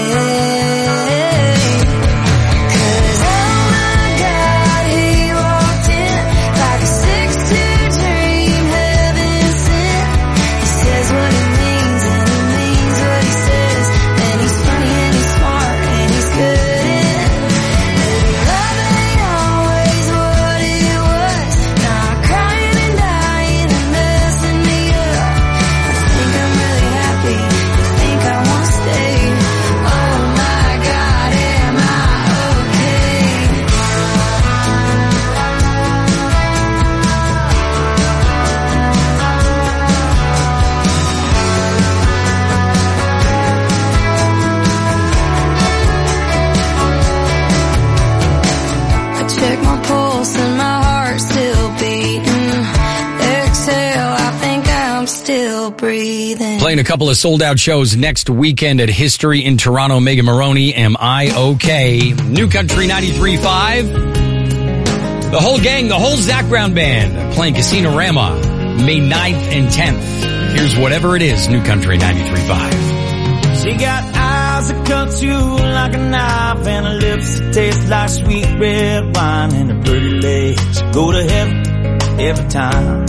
Playing a couple of sold-out shows next weekend at History in Toronto. Megan Maroney, Am I Okay? New Country ninety-three point five. The whole gang, the whole Zach Brown Band, playing Casino-Rama, May ninth and tenth. Here's Whatever It Is, New Country ninety-three point five. She got eyes that cut you like a knife and her lips that taste like sweet red wine, and her pretty legs go to heaven every time.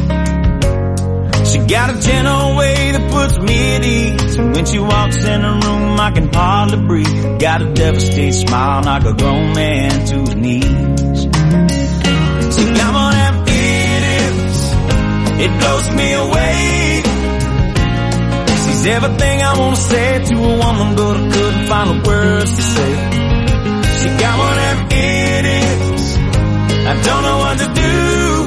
She got a gentle way that puts me at ease. When she walks in the room, I can hardly breathe. Got a devastating smile, like a grown man to his knees. So come on and it is. It blows me away. She's everything I want to say to a woman, but I couldn't find the words to say. She got whatever it is. I don't know what to do.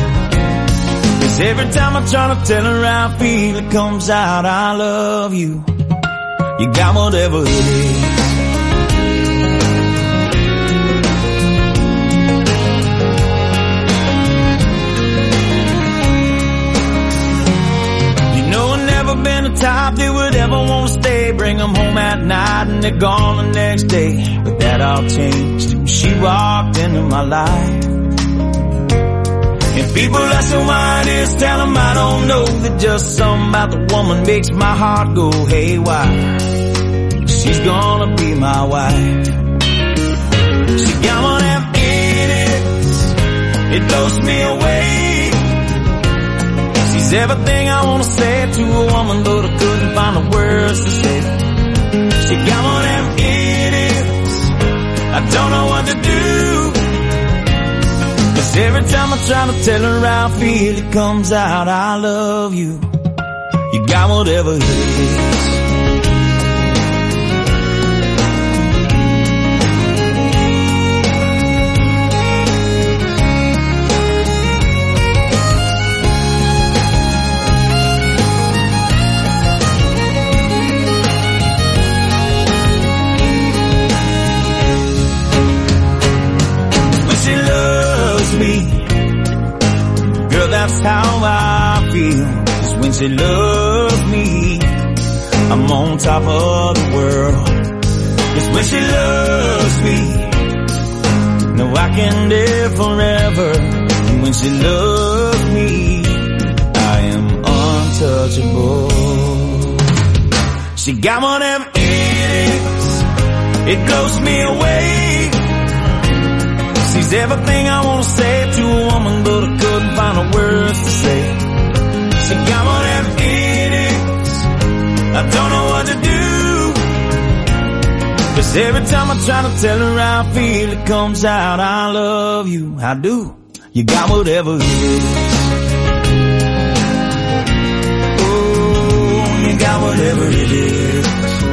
Cause every time I try to tell her how I feel, it comes out, I love you. You got whatever it is. You know I've never been the type that would ever want to stay. Bring them home at night and they're gone the next day. But that all changed when she walked into my life. And people ask me why it is, tell them I don't know. That just something about the woman makes my heart go haywire. She's gonna be my wife. She got whatever it is. It blows me away. She's everything I wanna say to a woman, but I couldn't find the words to say. She got whatever it is. I don't know what to do. Cause every time I try to tell her how I feel, it comes out, I love you. You got whatever it is. That's how I feel. Cause when she loves me, I'm on top of the world. Cause when she loves me, no, I can live forever. And when she loves me, I am untouchable. She got whatever it is. It blows me away. She's everything I want to say to a woman, but I couldn't find the words to say. She got whatever it is. I don't know what to do. Cause every time I try to tell her how I feel, it comes out, I love you. I do. You got whatever it is. Oh, you got whatever it is.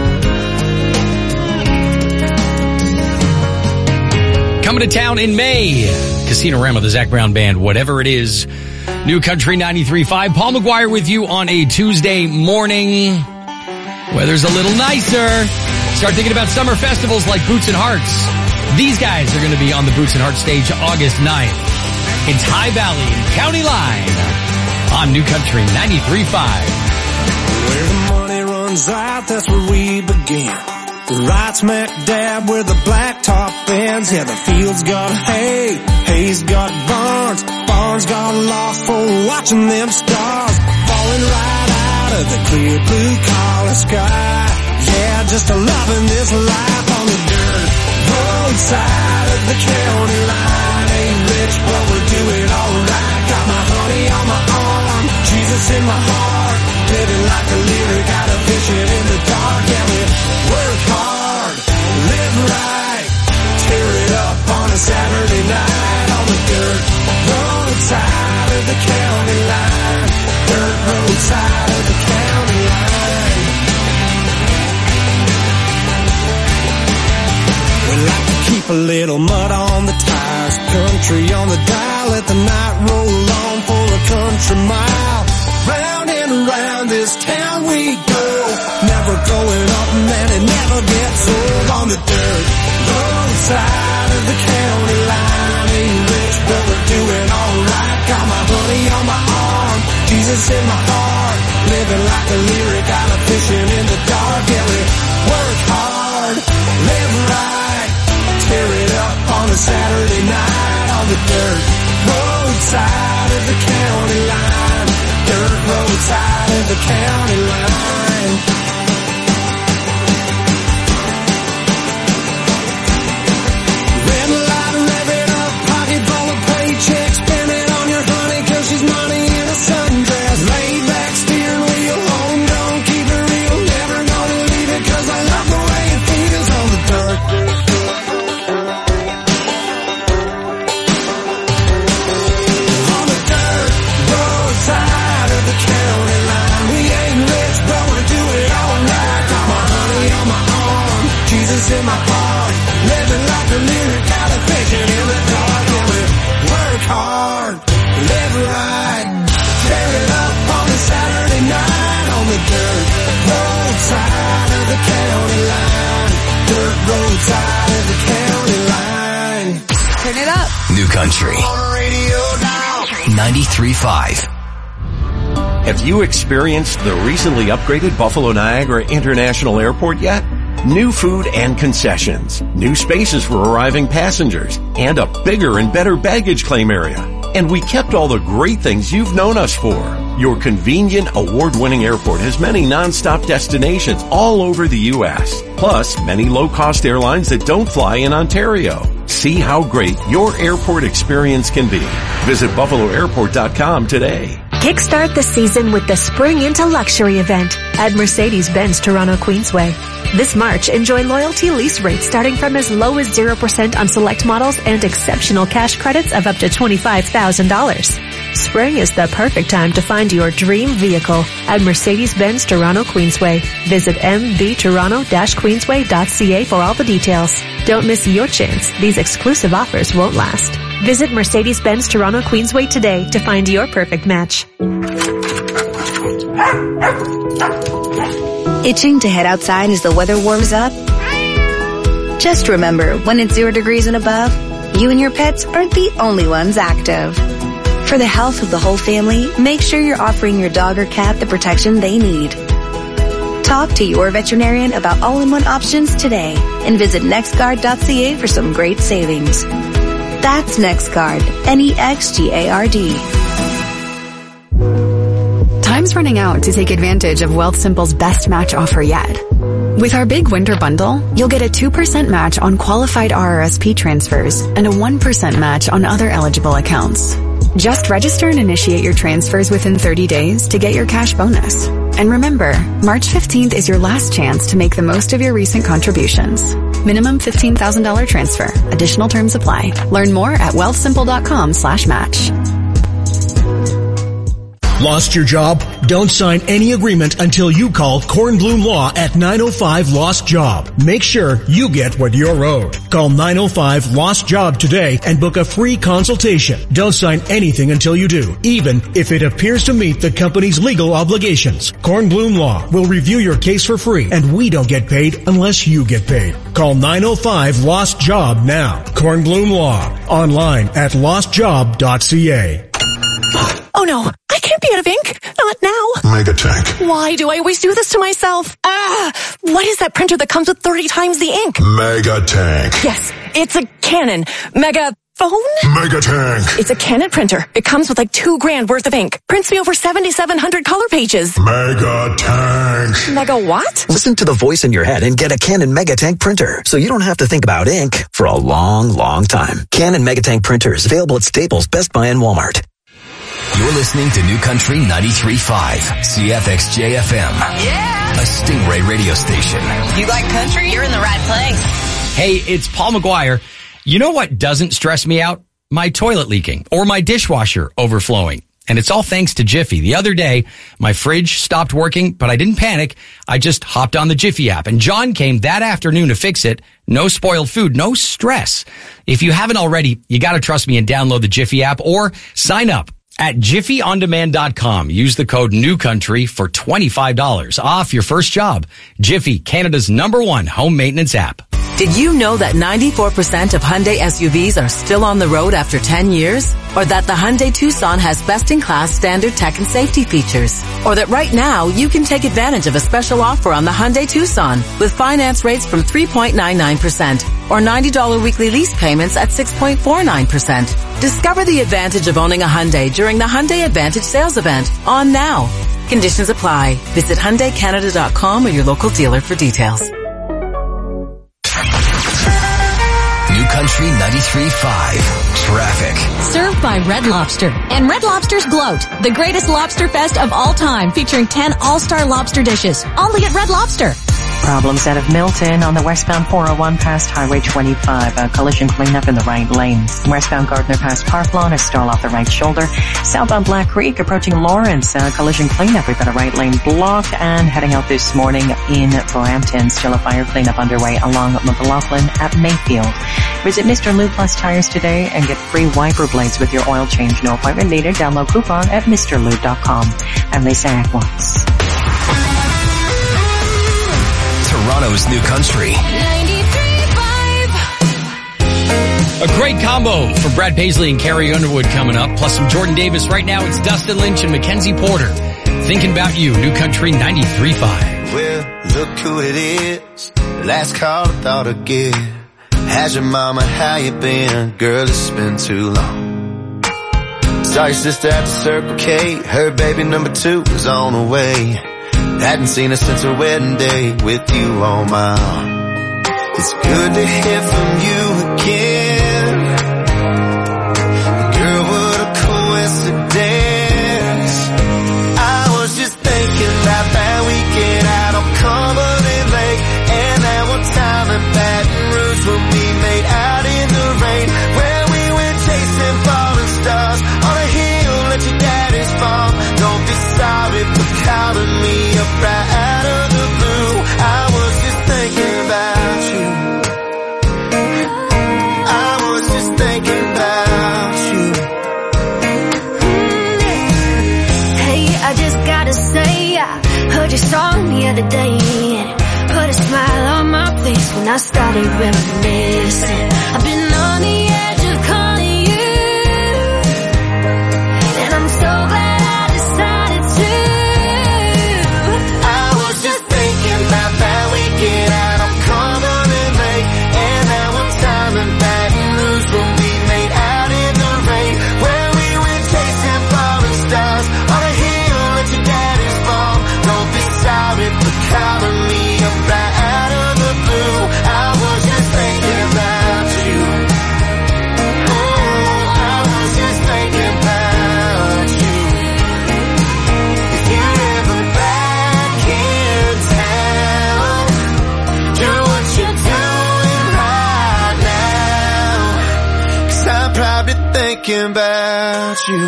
Coming to town in May, Casino-Rama, the Zach Brown Band, Whatever It Is. New Country ninety-three point five. Paul McGuire with you on a Tuesday morning. Weather's a little nicer. Start thinking about summer festivals like Boots and Hearts. These guys are going to be on the Boots and Hearts stage August ninth. It's High Valley and County Line on New Country ninety-three point five. Where the money runs out, that's where we begin. Right smack dab where the blacktop ends. Yeah, the field's got hay, hay's got barns, barns got lost for watching them stars falling right out of the clear blue collar sky. Yeah, just a loving this life on the dirt roadside of the county line. Ain't rich, but we're doing alright. Got my honey on my arm, Jesus in my heart, living like a lyric out of vision in the dark. Yeah, we work hard, live right, tear it up on a Saturday night on the dirt roadside of the county line. Dirt roadside of the county line. We like to keep a little mud on the tires, country on the dial, let the night roll on for a country mile. Round and around this town we go, never going up, man, it never gets old. On the dirt roadside of the county line. Ain't rich, but we're doing alright. Got my honey on my arm, Jesus in my heart, living like a lyric out of fishing in the dark. Yeah, we work hard, live right, tear it up on a Saturday night on the dirt roadside of the county line. Dirt roadside of the county line. Red light, rev it up, pocket full of paychecks, spend it on your honey cause she's money in a sundress. Laid back steering wheel, home done, keep it real, never gonna leave it cause I love the way it feels on the dirt. On the dirt roadside of the county line. We ain't rich, but we're doing alright. Got my honey on my arm, Jesus in my heart, living like a lyric out of fiction in the dark. Yeah, we work hard, live right, tear it up on a Saturday night on the dirt roadside of the county line. Dirt roadside of the county line. Turn it up. New Country. ninety-three point five. Have you experienced the recently upgraded Buffalo Niagara International Airport yet? New food and concessions, new spaces for arriving passengers, and a bigger and better baggage claim area. And we kept all the great things you've known us for. Your convenient, award-winning airport has many non-stop destinations all over the U S, plus many low-cost airlines that don't fly in Ontario. See how great your airport experience can be. Visit buffalo airport dot com today. Kickstart the season with the Spring into Luxury event at Mercedes-Benz Toronto Queensway. This March, enjoy loyalty lease rates starting from as low as zero percent on select models and exceptional cash credits of up to twenty-five thousand dollars. Spring is the perfect time to find your dream vehicle at Mercedes-Benz Toronto Queensway. Visit m b toronto dash queensway dot c a for all the details. Don't miss your chance. These exclusive offers won't last. Visit Mercedes-Benz Toronto Queensway today to find your perfect match. Itching to head outside as the weather warms up? Just remember, when it's zero degrees and above, you and your pets aren't the only ones active. For the health of the whole family, make sure you're offering your dog or cat the protection they need. Talk to your veterinarian about all-in-one options today and visit nextguard dot c a for some great savings. That's NextGuard, N E X G A R D. Time's running out to take advantage of Wealthsimple's best match offer yet. With our big winter bundle, you'll get a two percent match on qualified R R S P transfers and a one percent match on other eligible accounts. Just register and initiate your transfers within thirty days to get your cash bonus. And remember, March fifteenth is your last chance to make the most of your recent contributions. Minimum fifteen thousand dollars transfer. Additional terms apply. Learn more at wealthsimple.com slash match. Lost your job? Don't sign any agreement until you call Kornblum Law at nine oh five Lost Job. Make sure you get what you're owed. Call nine oh five Lost Job today and book a free consultation. Don't sign anything until you do, even if it appears to meet the company's legal obligations. Kornblum Law will review your case for free, and we don't get paid unless you get paid. Call nine oh five Lost Job now. Kornblum Law. Online at lost job dot c a. Oh no, I can't be out of ink. Not now? Megatank. Why do I always do this to myself? Ah! What is that printer that comes with thirty times the ink? Megatank. Yes, it's a Canon. Mega... Phone? Megatank. It's a Canon printer. It comes with like two grand worth of ink. Prints me over seventy-seven hundred color pages. Megatank. Mega what? Listen to the voice in your head and get a Canon Megatank printer, so you don't have to think about ink for a long, long time. Canon Megatank printers available at Staples, Best Buy, and Walmart. You're listening to New Country ninety-three point five, C F X J F M. Yeah. A Stingray radio station. You like country? You're in the right place. Hey, it's Paul McGuire. You know what doesn't stress me out? My toilet leaking or my dishwasher overflowing. And it's all thanks to Jiffy. The other day, my fridge stopped working, but I didn't panic. I just hopped on the Jiffy app, and John came that afternoon to fix it. No spoiled food, no stress. If you haven't already, you got to trust me and download the Jiffy app or sign up at jiffy on demand dot com. Use the code NEWCOUNTRY for twenty-five dollars off your first job. Jiffy, Canada's number one home maintenance app. Did you know that ninety-four percent of Hyundai S U Vs are still on the road after ten years? Or that the Hyundai Tucson has best-in-class standard tech and safety features? Or that right now you can take advantage of a special offer on the Hyundai Tucson with finance rates from three point nine nine percent or ninety dollars weekly lease payments at six point four nine percent. Discover the advantage of owning a Hyundai during the Hyundai Advantage sales event on now. Conditions apply. Visit Hyundai Canada dot com or your local dealer for details. New Country ninety-three point five. Traffic. Served by Red Lobster. And Red Lobster's Gloat, the greatest lobster fest of all time, featuring ten all-star lobster dishes. Only at Red Lobster. Problems out of Milton on the westbound four oh one past Highway twenty-five. A collision cleanup in the right lane. Westbound Gardner past Park Lawn, a stall off the right shoulder. Southbound Black Creek approaching Lawrence. A collision cleanup. We've got a right lane blocked. And heading out this morning in Brampton. Still a fire cleanup underway along McLaughlin at Mayfield. Visit Mister Lube Plus Tires today and get free wiper blades with your oil change. No appointment needed. Download coupon at Mister Lube dot com. I'm Lisa Ackwards. Toronto's New Country. A great combo for Brad Paisley and Carrie Underwood coming up, plus some Jordan Davis. Right now, it's Dustin Lynch and Mackenzie Porter. Thinking about you, New Country ninety-three point five. Well, look who it is. Last call I thought I'd get. How's your mama, how you been? Girl, it's been too long. Saw your sister at the Circle K. Her baby number two was on the way. Hadn't seen her since her wedding day with you on my arm. It's good to hear from you again. Girl, what a coincidence. I was just thinking about that weekend out on Cumberland Lake. And that one time in Baton Rouge when we made out in the rain. Where we went chasing falling stars on a hill at your daddy's farm. Don't be sorry for calling me up right out of the blue. I was just thinking about you. I was just thinking about you. Hey, I just gotta say, I heard your song the other day, and it put a smile on my face when I started reminiscing. I've been on the edge of calling you, and I'm so glad I decided to. I was just thinking about that weekend out on Cumberland Lake. And that one time in Baton Rouge when we made out in the rain. Where we went chasing falling stars on a hill at your daddy's farm. Don't be sorry for calling me up right out of the blue. I was just thinking about you. Oh, I was just thinking about you. If you're ever back in town, do what you're doing right now. 'Cause I'm probably thinking about you.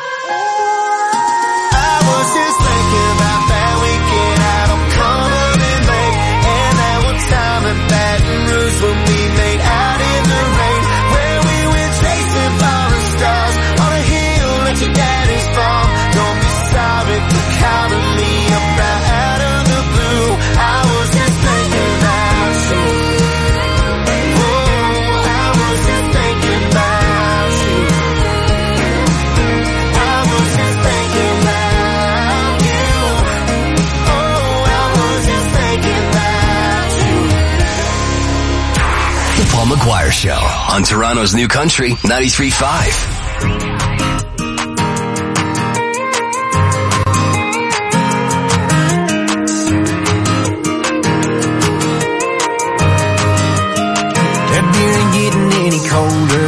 I was just thinking about that weekend out on Cumberland Lake. And that one time in Baton Rouge when we made out in the rain. Where we went chasing falling stars on a hill at your daddy's farm. Don't be sorry for calling me up right out of the blue. I was just thinking about you. Oh, I was just thinking about you. I was just thinking about you. Fire Show on Toronto's New Country ninety-three point five. Colder,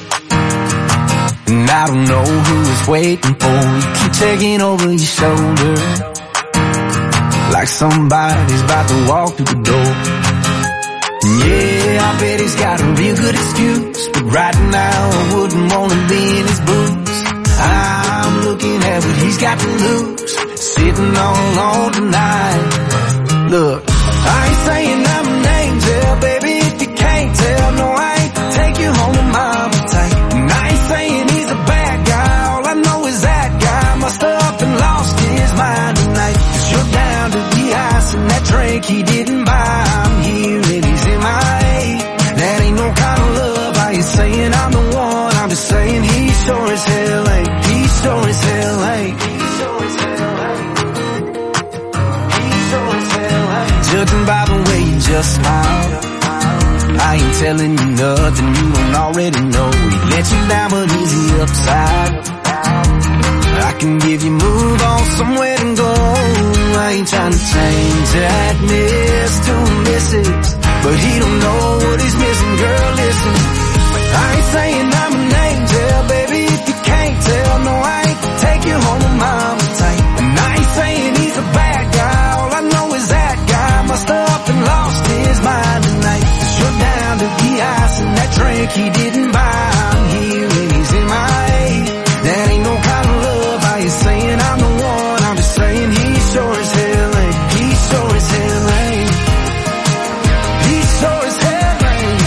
and I don't know who is waiting for you. Keep taking over your shoulder like somebody's about to walk through the door. Yeah, I bet he's got a real good excuse, but right now I wouldn't want to be in his boots. I'm looking at what he's got to lose, sitting all alone tonight. Look, I ain't saying I'm an angel, baby, if you can't tell. No, I ain't take you home to mama tight. And I ain't saying he's a bad guy, all I know is that guy must have up and lost his mind tonight. Cause you're down to the ice and that drink he didn't buy. I'm here and he's in my A. That ain't no kind of love. I ain't saying I'm the one, I'm just saying he sure as hell ain't. He sure as hell ain't. He sure as hell ain't. He sure as hell ain't. Judging by the way you just smiled, I ain't telling you nothing you don't already know. He let you down, but is he upside? I can give you move on somewhere to go. I ain't trying to change that miss to misses, but he don't know what he's missing. Girl, listen, I ain't saying I'm an angel, baby, if you can't tell. No, I ain't take you home to mama tight. And I ain't saying he's a bad guy, all I know is that guy must have up and lost his mind tonight. You're down to the ice and that drink he didn't buy. I'm here and he's in my A. That ain't no kind of love. I ain't saying I'm the one, I'm just saying he sure as hell ain't. He sure as hell ain't. He sure as hell ain't.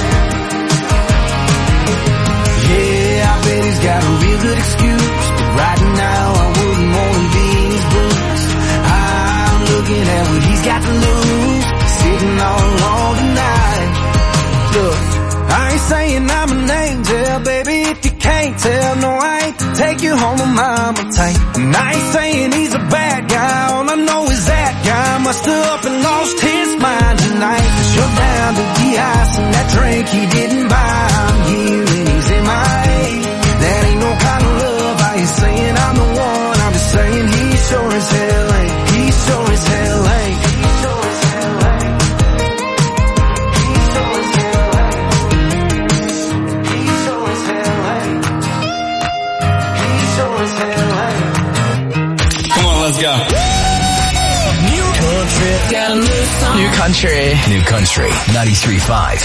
Yeah, I bet he's got a real good excuse, but right now I wouldn't want to be in his boots. I'm looking at what he's got to lose, sitting all alone tonight. Look, I ain't saying I'm an angel, baby, if you can't tell. No, I ain't take you home to mama tight. And I ain't saying he's a bad guy, all I know is that guy must have up and lost his mind tonight. Cause you're down to the ice and that drink he didn't buy. I'm here and he's in my A. That ain't no kind of love. I ain't saying I'm the one, I'm just saying he sure as hell ain't. He sure as hell ain't. He sure as hell ain't. He sure as hell ain't. He sure as hell ain't. He sure as hell ain't. Come on, let's go. New country, got a new song. New Country. New Country ninety-three point five.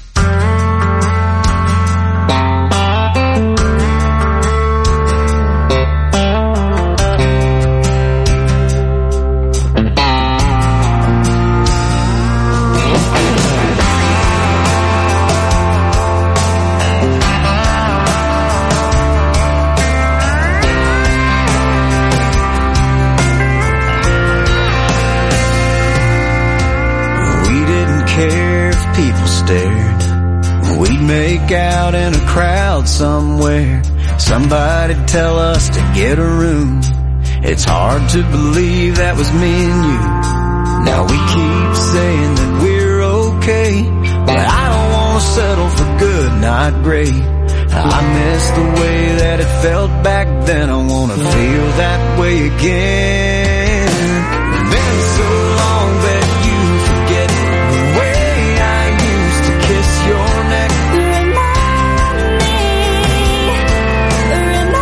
We'd make out in a crowd somewhere. Somebody'd tell us to get a room. It's hard to believe that was me and you. Now we keep saying that we're okay, but I don't want to settle for good, not great. I miss the way that it felt back then. I want to feel that way again. It's been so long that you forget the way I used to kiss your neck. Remind me, remind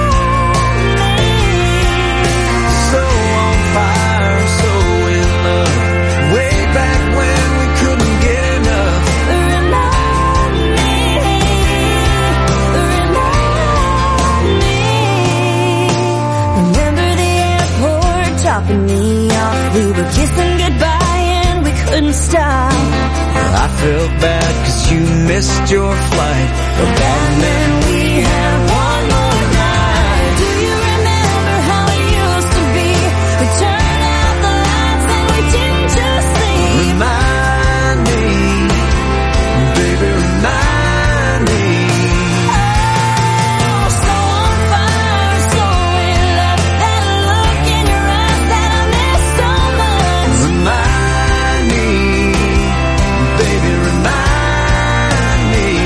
me. So on fire, so in love, way back when we couldn't get enough. Remind me, remind me. Remember the airport dropping me off. We were kissing goodbye and we couldn't stop. I felt bad cause you missed your flight, but that meant we had one more night. Do you remember how it used to be? We turned out the lights and we didn't just sleep. Remind me, baby, remind me. Oh, so on fire, so in love. That look in your eyes that I miss so much. Remind me, baby, remind me.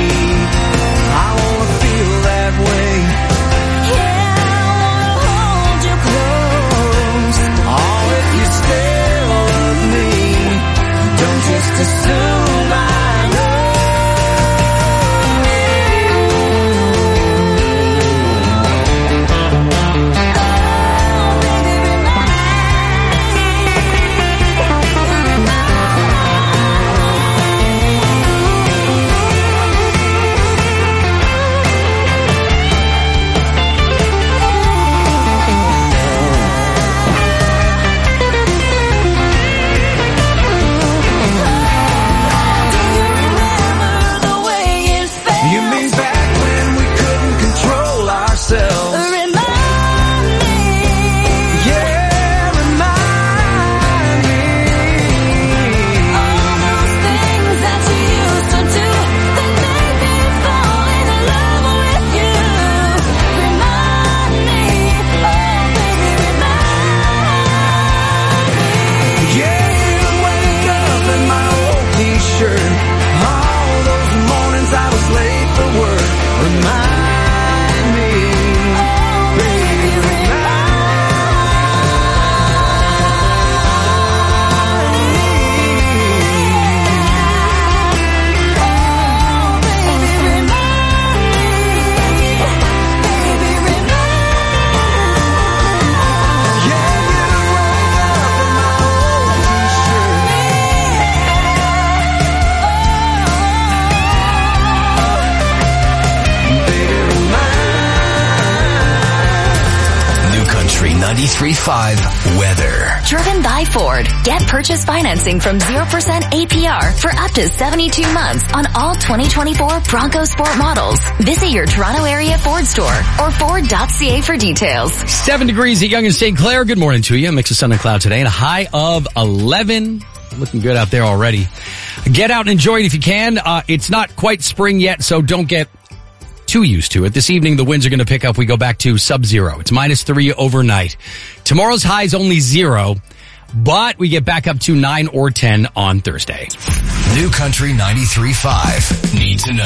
Country ninety-three point five weather. Driven by Ford. Get purchase financing from zero percent A P R for up to seventy-two months on all twenty twenty-four Bronco Sport models. Visit your Toronto area Ford store or Ford dot C A for details. Seven degrees at Yonge and Saint Clair. Good morning to you. Mix of sun and cloud today and a high of eleven. Looking good out there already. Get out and enjoy it if you can. Uh, it's not quite spring yet, so don't get too used to it. This evening, the winds are going to pick up. We go back to sub-zero. It's minus three overnight. Tomorrow's high is only zero, but we get back up to nine or ten on Thursday. New Country ninety-three point five. Need to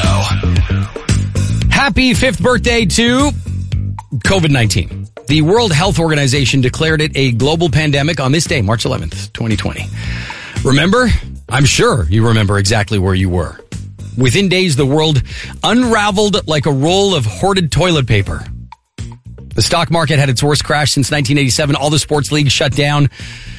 know. Happy fifth birthday to COVID nineteen. The World Health Organization declared it a global pandemic on this day, March eleventh, twenty twenty. Remember? I'm sure you remember exactly where you were. Within days, the world unraveled like a roll of hoarded toilet paper. The stock market had its worst crash since nineteen eighty-seven. All the sports leagues shut down.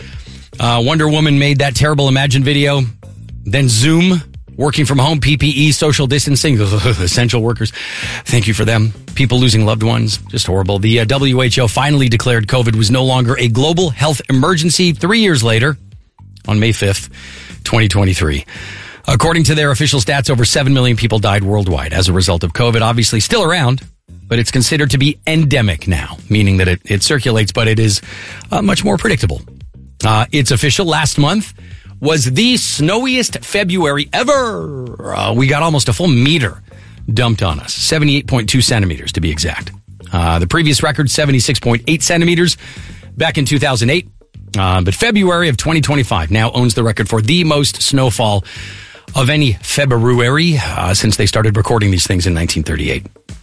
Uh, Wonder Woman made that terrible Imagine video. Then Zoom, working from home, P P E, social distancing, those essential workers. Thank you for them. People losing loved ones. Just horrible. The uh, W H O finally declared COVID was no longer a global health emergency three years later on May fifth, twenty twenty-three. According to their official stats, over seven million people died worldwide as a result of COVID. Obviously still around, but it's considered to be endemic now, meaning that it, it circulates, but it is uh, much more predictable. Uh, it's official. Last month was the snowiest February ever. Uh, we got almost a full meter dumped on us. seventy-eight point two centimeters to be exact. Uh, the previous record, seventy-six point eight centimeters back in two thousand eight. Uh, but February of twenty twenty-five now owns the record for the most snowfall of any February uh, since they started recording these things in nineteen thirty-eight.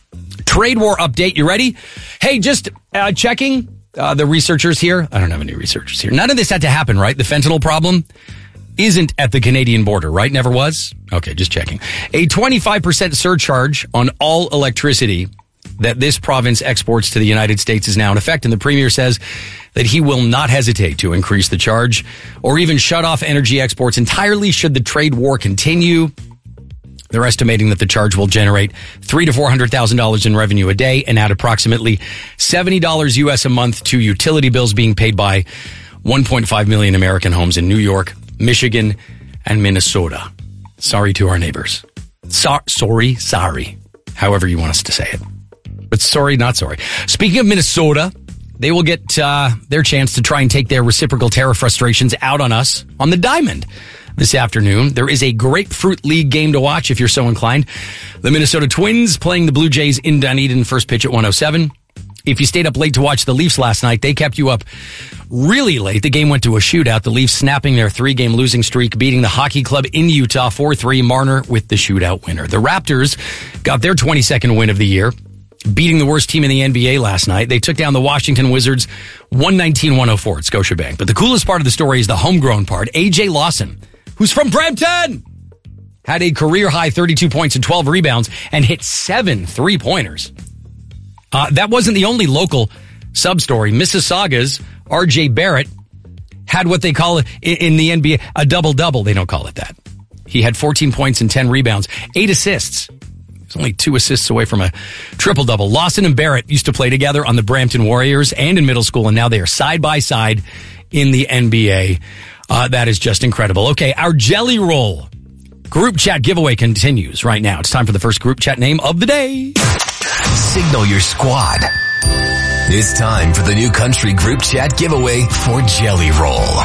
Trade war update. You ready? Hey, just uh, checking uh, the researchers here. I don't have any researchers here. None of this had to happen, right? The fentanyl problem isn't at the Canadian border, right? Never was? Okay, just checking. A twenty-five percent surcharge on all electricity that this province exports to the United States is now in effect, and the Premier says that he will not hesitate to increase the charge or even shut off energy exports entirely should the trade war continue. They're estimating that the charge will generate three to four hundred thousand dollars in revenue a day and add approximately seventy dollars U S a month to utility bills being paid by one point five million American homes in New York, Michigan, and Minnesota. Sorry to our neighbors. So- sorry, sorry. However you want us to say it. But sorry, not sorry. Speaking of Minnesota, they will get uh, their chance to try and take their reciprocal tariff frustrations out on us on the Diamond this afternoon. There is a Grapefruit League game to watch if you're so inclined. The Minnesota Twins playing the Blue Jays in Dunedin, first pitch at one oh seven. If you stayed up late to watch the Leafs last night, they kept you up really late. The game went to a shootout. The Leafs snapping their three-game losing streak, beating the hockey club in Utah four three. Marner with the shootout winner. The Raptors got their twenty-second win of the year, beating the worst team in the N B A last night. They took down the Washington Wizards one nineteen to one oh four at Scotiabank. But the coolest part of the story is the homegrown part. A J Lawson, who's from Brampton, had a career-high thirty-two points and twelve rebounds and hit seven three-pointers. Uh, that wasn't the only local sub-story. Mississauga's R J Barrett had what they call it in the N B A a double-double. They don't call it that. He had fourteen points and ten rebounds, eight assists. He's only two assists away from a triple-double. Lawson and Barrett used to play together on the Brampton Warriors and in middle school, and now they are side-by-side in the N B A. Uh, that is just incredible. Okay, our Jelly Roll group chat giveaway continues right now. It's time for the first group chat name of the day. Signal your squad. It's time for the New Country group chat giveaway for Jelly Roll.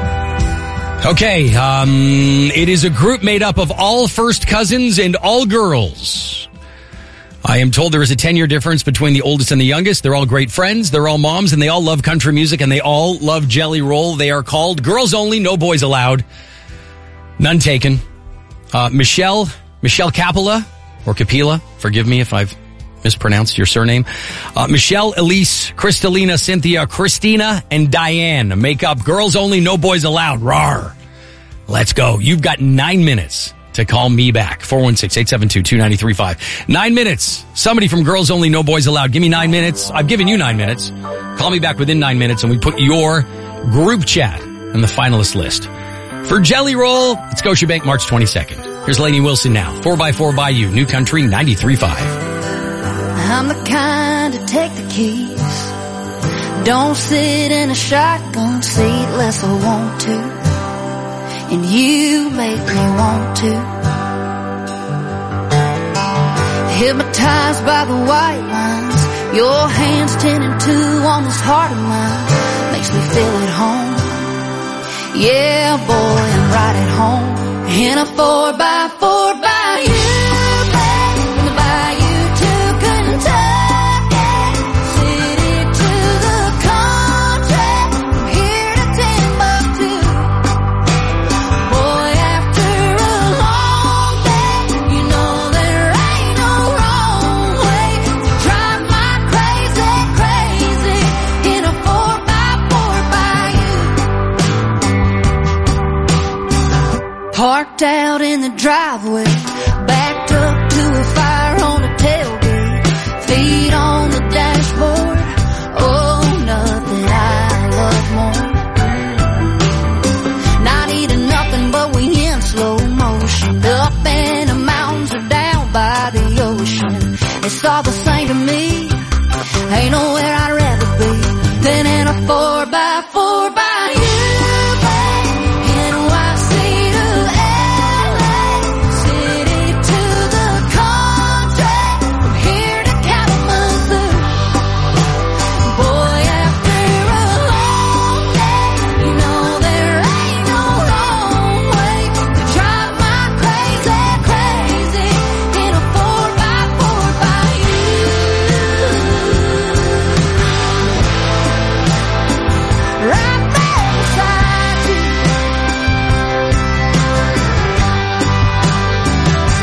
Okay, um, it is a group made up of all first cousins and all girls. I am told there is a ten-year difference between the oldest and the youngest. They're all great friends. They're all moms, and they all love country music, and they all love Jelly Roll. They are called Girls Only, No Boys Allowed. None taken. Uh, Michelle, Michelle Capella, or Capilla, forgive me if I've mispronounced your surname. Uh, Michelle, Elise, Kristalina, Cynthia, Christina, and Diane make up Girls Only, No Boys Allowed. Rawr. Let's go. You've got nine minutes to call me back. four one six, eight seven two, two nine three five. Nine minutes. Somebody from Girls Only, No Boys Allowed. Give me nine minutes. I've given you nine minutes. Call me back within nine minutes and we put your group chat in the finalist list. For Jelly Roll, it's Scotiabank, March twenty-second. Here's Lainey Wilson now. four by four Bayou, New Country ninety-three point five. I'm the kind to take the keys, Don't sit in a shotgun seat unless I want to, and you make me want to. Hypnotized by the white lines, your hands ten and two on this heart of mine, makes me feel at home. Yeah, boy, I'm right at home in a four by four by you, babe, from the bayou to Kentucky, city to the country, from here to Timbuktu. Boy, after a long day, you know there ain't no wrong way to drive my crazy, crazy in a four by four by you. Parked out in the driveway, backed up to a fire on the tailgate, feet on the dashboard. Oh, nothing I love more. Not eating nothing, but we in slow motion, up in the mountains or down by the ocean. It's all the same to me. Ain't nowhere I'd rather be than in a four by four.